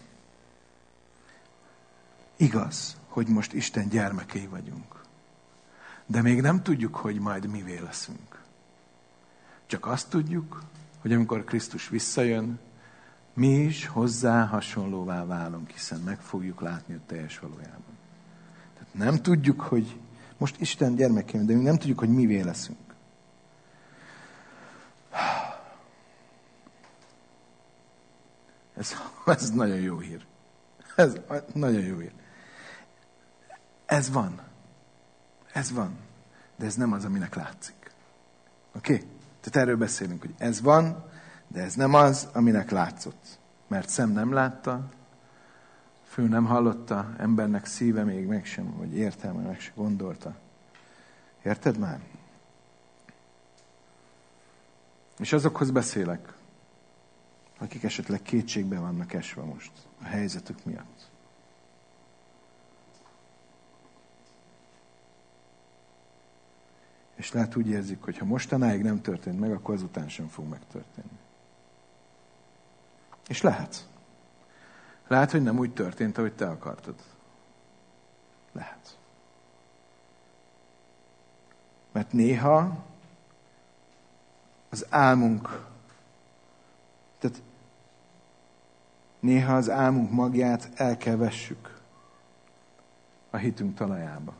igaz, hogy most Isten gyermekei vagyunk, de még nem tudjuk, hogy majd mivé leszünk. Csak azt tudjuk, hogy amikor Krisztus visszajön, mi is hozzá hasonlóvá válunk, hiszen meg fogjuk látni a teljes valójában. Tehát nem tudjuk, hogy most Isten gyermekei, de még nem tudjuk, hogy mivé leszünk. Ez, ez nagyon jó hír. Ez nagyon jó hír. Ez van. Ez van. De ez nem az, aminek látszik. Oké? Okay? Tehát erről beszélünk, hogy ez van, de ez nem az, aminek látszott. Mert szem nem látta, fül nem hallotta, embernek szíve még meg sem, vagy értelme meg sem gondolta. Érted már? És azokhoz beszélek, akik esetleg kétségbe vannak esve most a helyzetük miatt. És lehet úgy érzik, hogy ha mostanáig nem történt meg, akkor azután sem fog megtörténni. És lehet. Lehet, hogy nem úgy történt, ahogy te akartad. Lehet. Mert néha az álmunk, tehát néha az álmunk magját el kell vessük a hitünk talajába.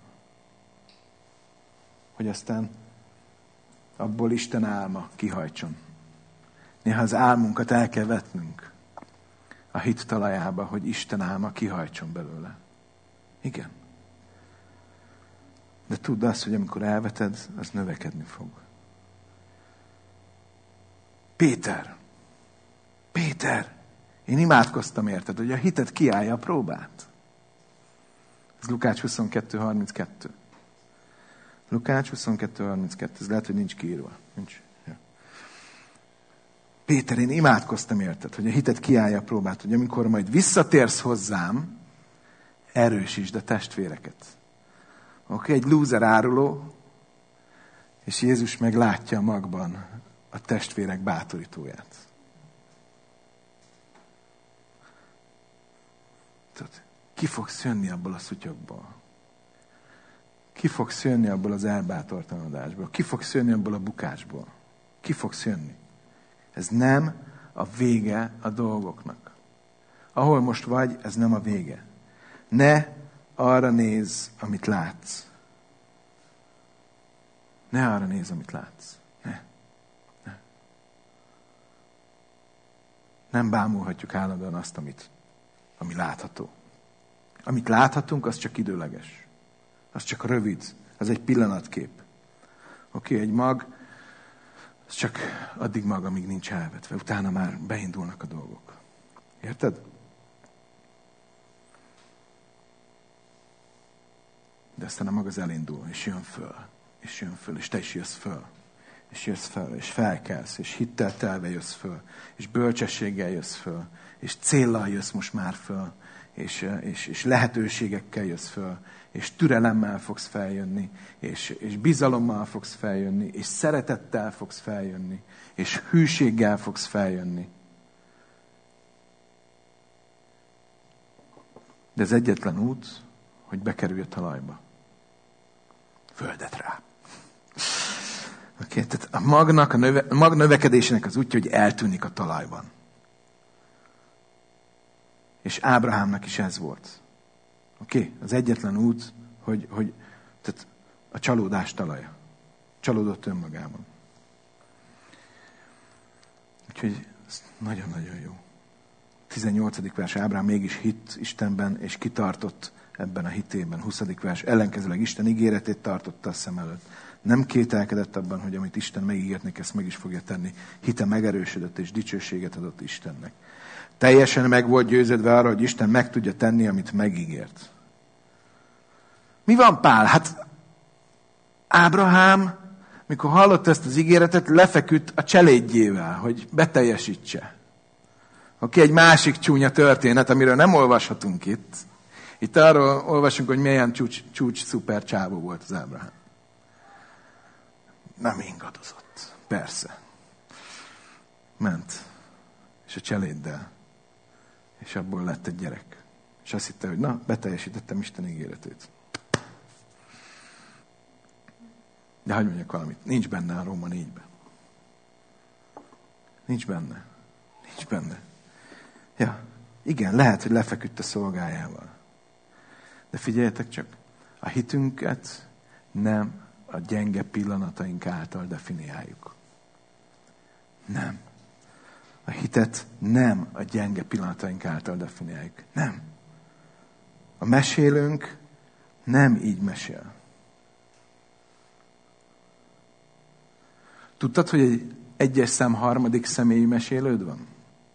Hogy aztán abból Isten álma kihajtson. Néha az álmunkat el kell vetnünk a hit talajába, hogy Isten álma kihajtson belőle. Igen. De tudd azt, hogy amikor elveted, az növekedni fog. Péter! Péter! Én imádkoztam érted, hogy a hited kiállja a próbát. Ez Lukács huszonkettő harminckettő. Lukács huszonkettő harminckettő. Ez lehet, hogy nincs kiírva. Nincs. Ja. Péter, én imádkoztam érted, hogy a hited kiállja a próbát, hogy amikor majd visszatérsz hozzám, erősítsd a testvéreket. Oké, egy lúzer áruló, és Jézus meg látja magban a testvérek bátorítóját. Tudod, ki fogsz jönni abból a szutyokból? Ki fogsz jönni abból az elbátortalanodásból? Ki fogsz jönni abból a bukásból? Ki fogsz jönni? Ez nem a vége a dolgoknak. Ahol most vagy, ez nem a vége. Ne arra nézz, amit látsz. Ne arra nézz, amit látsz. Ne. Ne. Nem bámulhatjuk állandóan azt, amit, ami látható. Amit láthatunk, az csak időleges. Az csak rövid. Az egy pillanatkép. Oké, okay, egy mag, az csak addig mag, amíg nincs elvetve. Utána már beindulnak a dolgok. Érted? De aztán a mag az elindul, és jön föl. És jön föl, és te is jössz föl. És jössz föl, és felkelsz, és hittel telve jössz föl. És bölcsességgel jössz föl. És céllal jössz most már föl. És, és, és lehetőségekkel jössz föl. És türelemmel fogsz feljönni. És, és bizalommal fogsz feljönni. És szeretettel fogsz feljönni. És hűséggel fogsz feljönni. De ez egyetlen út, hogy bekerülj a talajba. Földet rá. Oké, okay, tehát a magnak, a, növe, a mag növekedésének az útja, hogy eltűnik a talajban. És Ábrahámnak is ez volt. Oké, okay, az egyetlen út, hogy, hogy tehát a csalódás talaja. Csalódott önmagában. Úgyhogy ez nagyon-nagyon jó. tizennyolcadik vers, Ábrahám mégis hitt Istenben, és kitartott ebben a hitében. huszadik vers, ellenkezőleg Isten ígéretét tartotta a szem előtt. Nem kételkedett abban, hogy amit Isten megígért neki, ezt meg is fogja tenni. Hite megerősödött, és dicsőséget adott Istennek. Teljesen meg volt győződve arra, hogy Isten meg tudja tenni, amit megígért. Mi van, Pál? Hát Ábrahám, mikor hallotta ezt az ígéretet, lefeküdt a cselédjével, hogy beteljesítse. Oké, egy másik csúnya történet, amiről nem olvashatunk itt. Itt arról olvasunk, hogy milyen csúcs, csúcs szuper csávó volt az Ábrahám. Nem ingadozott. Persze. Ment. És a cseléddel. És abból lett egy gyerek. És azt hitte, hogy na, beteljesítettem Isten ígéretét. De hagyj mondjak valamit. Nincs benne a Róma négyben. Nincs benne. Nincs benne. Ja, igen, lehet, hogy lefeküdt a szolgájával. De figyeljetek csak, a hitünket nem a gyenge pillanataink által definiáljuk. Nem. A hitet nem a gyenge pillanataink által definiáljuk. Nem. A mesélőnk nem így mesél. Tudtad, hogy egy egyes szám harmadik személyi mesélőd van?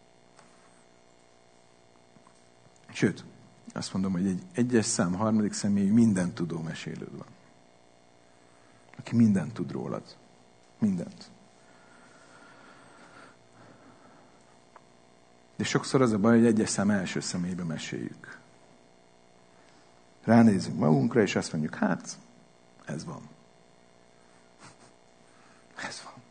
Sőt, azt mondom, hogy egy egyes szám harmadik személyi mindent tudó mesélőd van. Aki mindent tud rólad. Mindent. De sokszor az a baj, hogy egyes szám első személybe meséljük. Ránézünk magunkra, és azt mondjuk, hát, ez van. Ez van.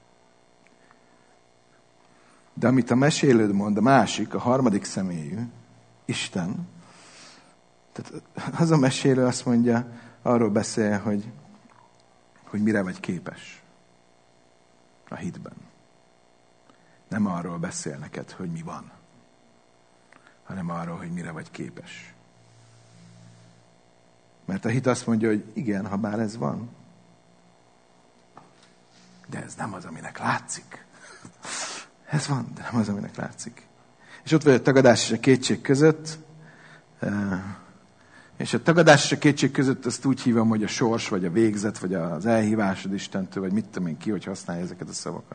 De amit a mesélőd mond, a másik, a harmadik személyű, Isten, tehát az a mesélő azt mondja, arról beszél, hogy, hogy mire vagy képes a hitben. Nem arról beszél neked, hogy mi van, hanem arról, hogy mire vagy képes. Mert a hit azt mondja, hogy igen, ha bár ez van, de ez nem az, aminek látszik. Ez van, de nem az, aminek látszik. És ott vagy a tagadás és a kétség között, és a tagadás és a kétség között azt úgy hívom, hogy a sors, vagy a végzet, vagy az elhívásod Istentől, vagy mit tudom én ki, hogy használja ezeket a szavakat.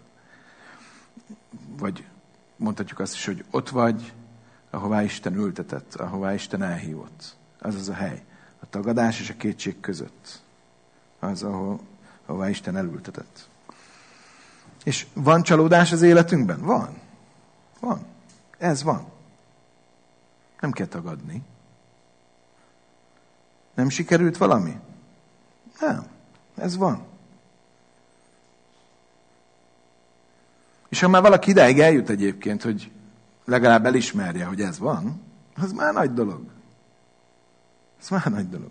Vagy mondhatjuk azt is, hogy ott vagy, ahová Isten ültetett, ahová Isten elhívott. Az az a hely. A tagadás és a kétség között. Az, ahol, ahová Isten elültetett. És van csalódás az életünkben? Van. Van. Ez van. Nem kell tagadni. Nem sikerült valami? Nem. Ez van. És ha már valaki ideig eljut egyébként, hogy legalább elismerje, hogy ez van, az már nagy dolog. Ez már nagy dolog.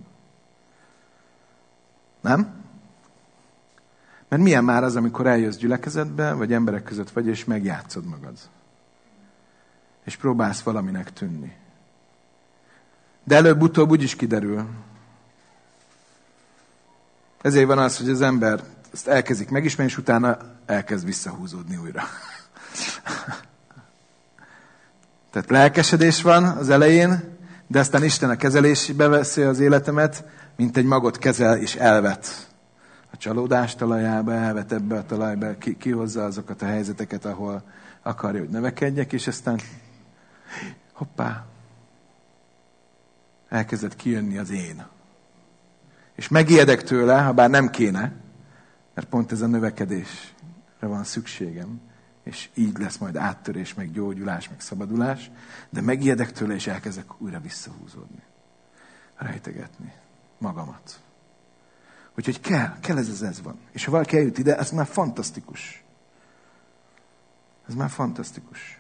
Nem? Mert milyen már az, amikor eljössz gyülekezetbe, vagy emberek között vagy, és megjátszod magad. És próbálsz valaminek tűnni. De előbb-utóbb úgyis kiderül. Ezért van az, hogy az ember ezt elkezdik megismerni, és utána elkezd visszahúzódni újra. Tehát lelkesedés van az elején, de aztán Isten a kezelésébe veszi az életemet, mint egy magot kezel és elvet a csalódás talajába, elvet ebbe a talajba, ki, kihozza azokat a helyzeteket, ahol akarja, hogy növekedjek, és aztán hoppá, elkezdett kijönni az én. És megijedek tőle, ha bár nem kéne, mert pont ez a növekedésre van szükségem, és így lesz majd áttörés, meg gyógyulás, meg szabadulás, de megijedek tőle, és elkezdek újra visszahúzódni. Rejtegetni magamat. Úgyhogy kell, kell ez, ez, ez van. És ha valaki eljut ide, ez már fantasztikus. Ez már fantasztikus.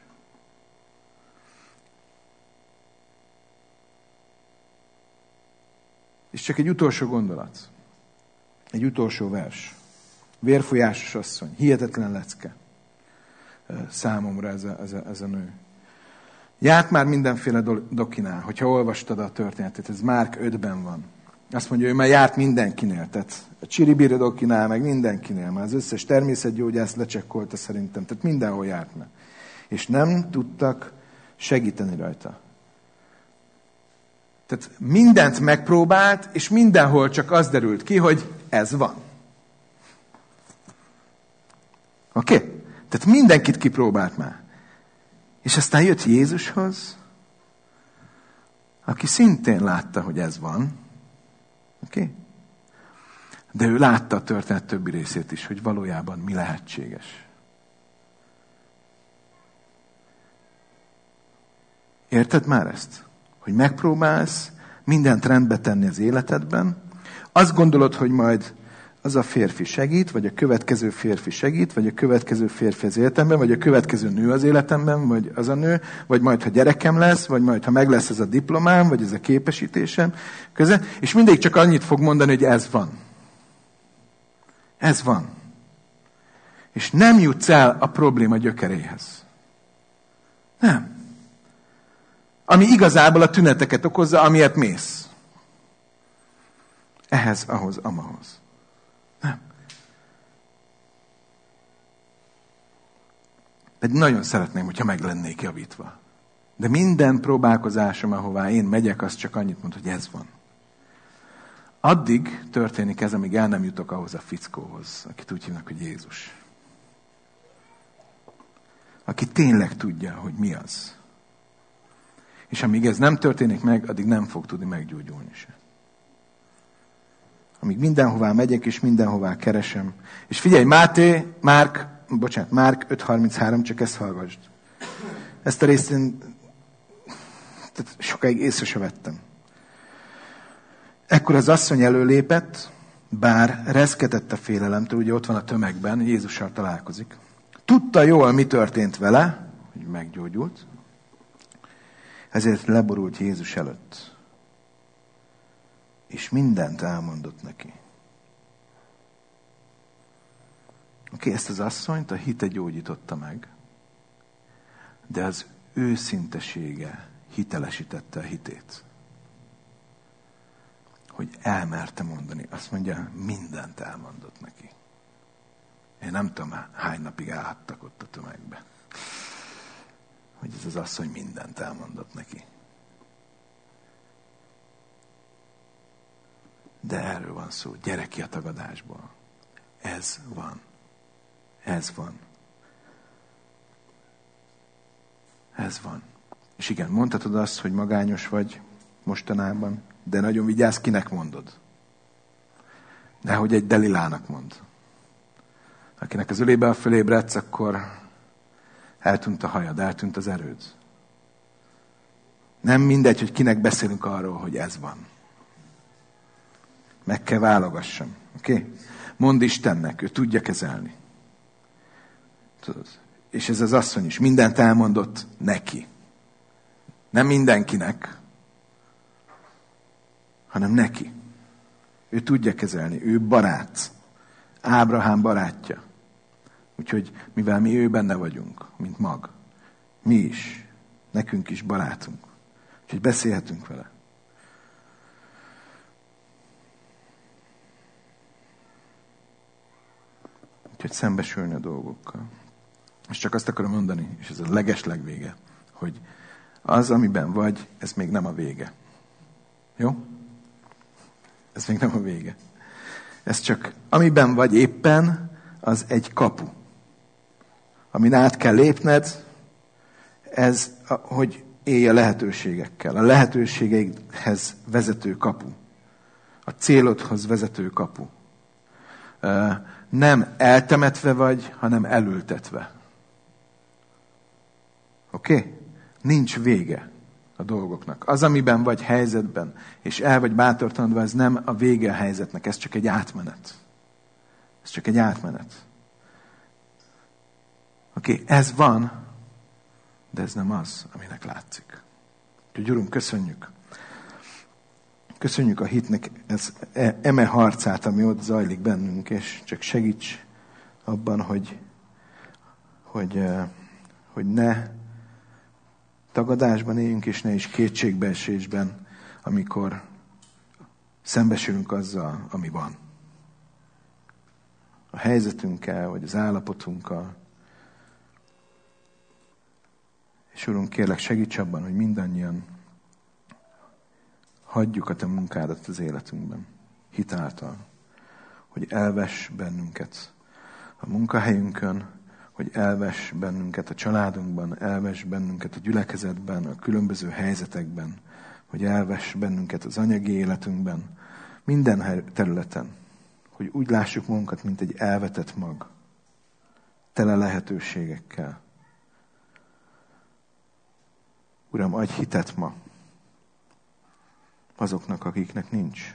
És csak egy utolsó gondolat. Egy utolsó vers. Vérfolyásos asszony. Hihetetlen lecke. Számomra ez a, ez a, ez a nő. Járt már mindenféle dokinál, hogyha olvastad a történetet, ez Márk ötben van. Azt mondja, ő már járt mindenkinél, tehát a Csiribiri dokinál, meg mindenkinél, már az összes természetgyógyász lecsekkolta szerintem, tehát mindenhol járt már. És nem tudtak segíteni rajta. Tehát mindent megpróbált, és mindenhol csak az derült ki, hogy ez van. Oké? Okay? Tehát mindenkit kipróbált már. És aztán jött Jézushoz, aki szintén látta, hogy ez van. Oké? Okay? De ő látta a történet többi részét is, hogy valójában mi lehetséges. Érted már ezt? Hogy megpróbálsz mindent rendbe tenni az életedben, azt gondolod, hogy majd az a férfi segít, vagy a következő férfi segít, vagy a következő férfi az életemben, vagy a következő nő az életemben, vagy az a nő, vagy majd, ha gyerekem lesz, vagy majd, ha meg lesz ez a diplomám, vagy ez a képesítésem, köze, és mindig csak annyit fog mondani, hogy ez van. Ez van. És nem jutsz el a probléma gyökeréhez. Nem. Ami igazából a tüneteket okozza, amiért mész. Ehhez, ahhoz, amahoz. Nem. Pedig nagyon szeretném, hogyha meg lennék javítva. De minden próbálkozásom, ahová én megyek, az csak annyit mond, hogy ez van. Addig történik ez, amíg el nem jutok ahhoz a fickóhoz, akit úgy hívnak, hogy Jézus. Aki tényleg tudja, hogy mi az. És amíg ez nem történik meg, addig nem fog tudni meggyógyulni se. Amíg mindenhová megyek, és mindenhová keresem. És figyelj, Máté, Márk, bocsánat, Márk öt harminchárom, csak ezt hallgassd. Ezt a részt én tehát sokáig észre se vettem. Ekkor az asszony előlépett, bár reszketett a félelemtől, ugye ott van a tömegben, Jézussal találkozik. Tudta jól, mi történt vele, hogy meggyógyult, ezért leborult Jézus előtt. És mindent elmondott neki. Oké, okay, ezt az asszonyt a hite gyógyította meg, de az őszintesége hitelesítette a hitét. Hogy elmerte mondani. Azt mondja, mindent elmondott neki. Én nem tudom, hány napig állhattak ott a tömegbe. Hogy ez az asszony mindent elmondott neki. De erről van szó. Gyere ki a tagadásból. Ez van. Ez van. Ez van. És igen, mondhatod azt, hogy magányos vagy mostanában, de nagyon vigyázz, kinek mondod. Nehogy egy Delilának mond. Akinek az ölébe fölébredsz, akkor eltűnt a hajad, eltűnt az erőd. Nem mindegy, hogy kinek beszélünk arról, hogy ez van. Meg kell válogassam. Oké? Okay? Mondd Istennek, ő tudja kezelni. Tudod? És ez az asszony is mindent elmondott neki. Nem mindenkinek, hanem neki. Ő tudja kezelni, ő barát. Ábrahám barátja. Úgyhogy mivel mi ő benne vagyunk, mint mag, mi is, nekünk is barátunk. Úgyhogy beszélhetünk vele. Úgyhogy szembesülni a dolgokkal. És csak azt akarom mondani, és ez a legesleg vége, hogy az, amiben vagy, ez még nem a vége. Jó? Ez még nem a vége. Ez csak, amiben vagy éppen, az egy kapu. Amin át kell lépned, ez, hogy élj a lehetőségekkel. A lehetőségeidhez vezető kapu. A célodhoz vezető kapu. Nem eltemetve vagy, hanem elültetve. Oké? Okay? Nincs vége a dolgoknak. Az, amiben vagy helyzetben, és el vagy bátortalanodva, ez nem a vége a helyzetnek, ez csak egy átmenet. Ez csak egy átmenet. Oké, okay, ez van, de ez nem az, aminek látszik. Úgyhogy, Urunk, köszönjük. Köszönjük a hitnek ez, eme harcát, ami ott zajlik bennünk, és csak segíts abban, hogy, hogy, hogy ne tagadásban éljünk, és ne is kétségbeesésben, amikor szembesülünk azzal, ami van. A helyzetünkkel, vagy az állapotunkkal. És Urunk, kérlek, segíts abban, hogy mindannyian hagyjuk a Te munkádat az életünkben, hitáltal, hogy elvess bennünket a munkahelyünkön, hogy elvess bennünket a családunkban, elvess bennünket a gyülekezetben, a különböző helyzetekben, hogy elvess bennünket az anyagi életünkben, minden területen, hogy úgy lássuk magunkat, mint egy elvetett mag, tele lehetőségekkel. Uram, adj hitet ma azoknak, akiknek nincs.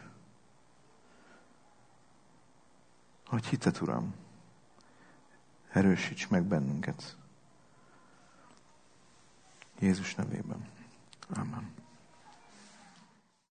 Adj hitet, Uram. Erősíts meg bennünket. Jézus nevében. Amen.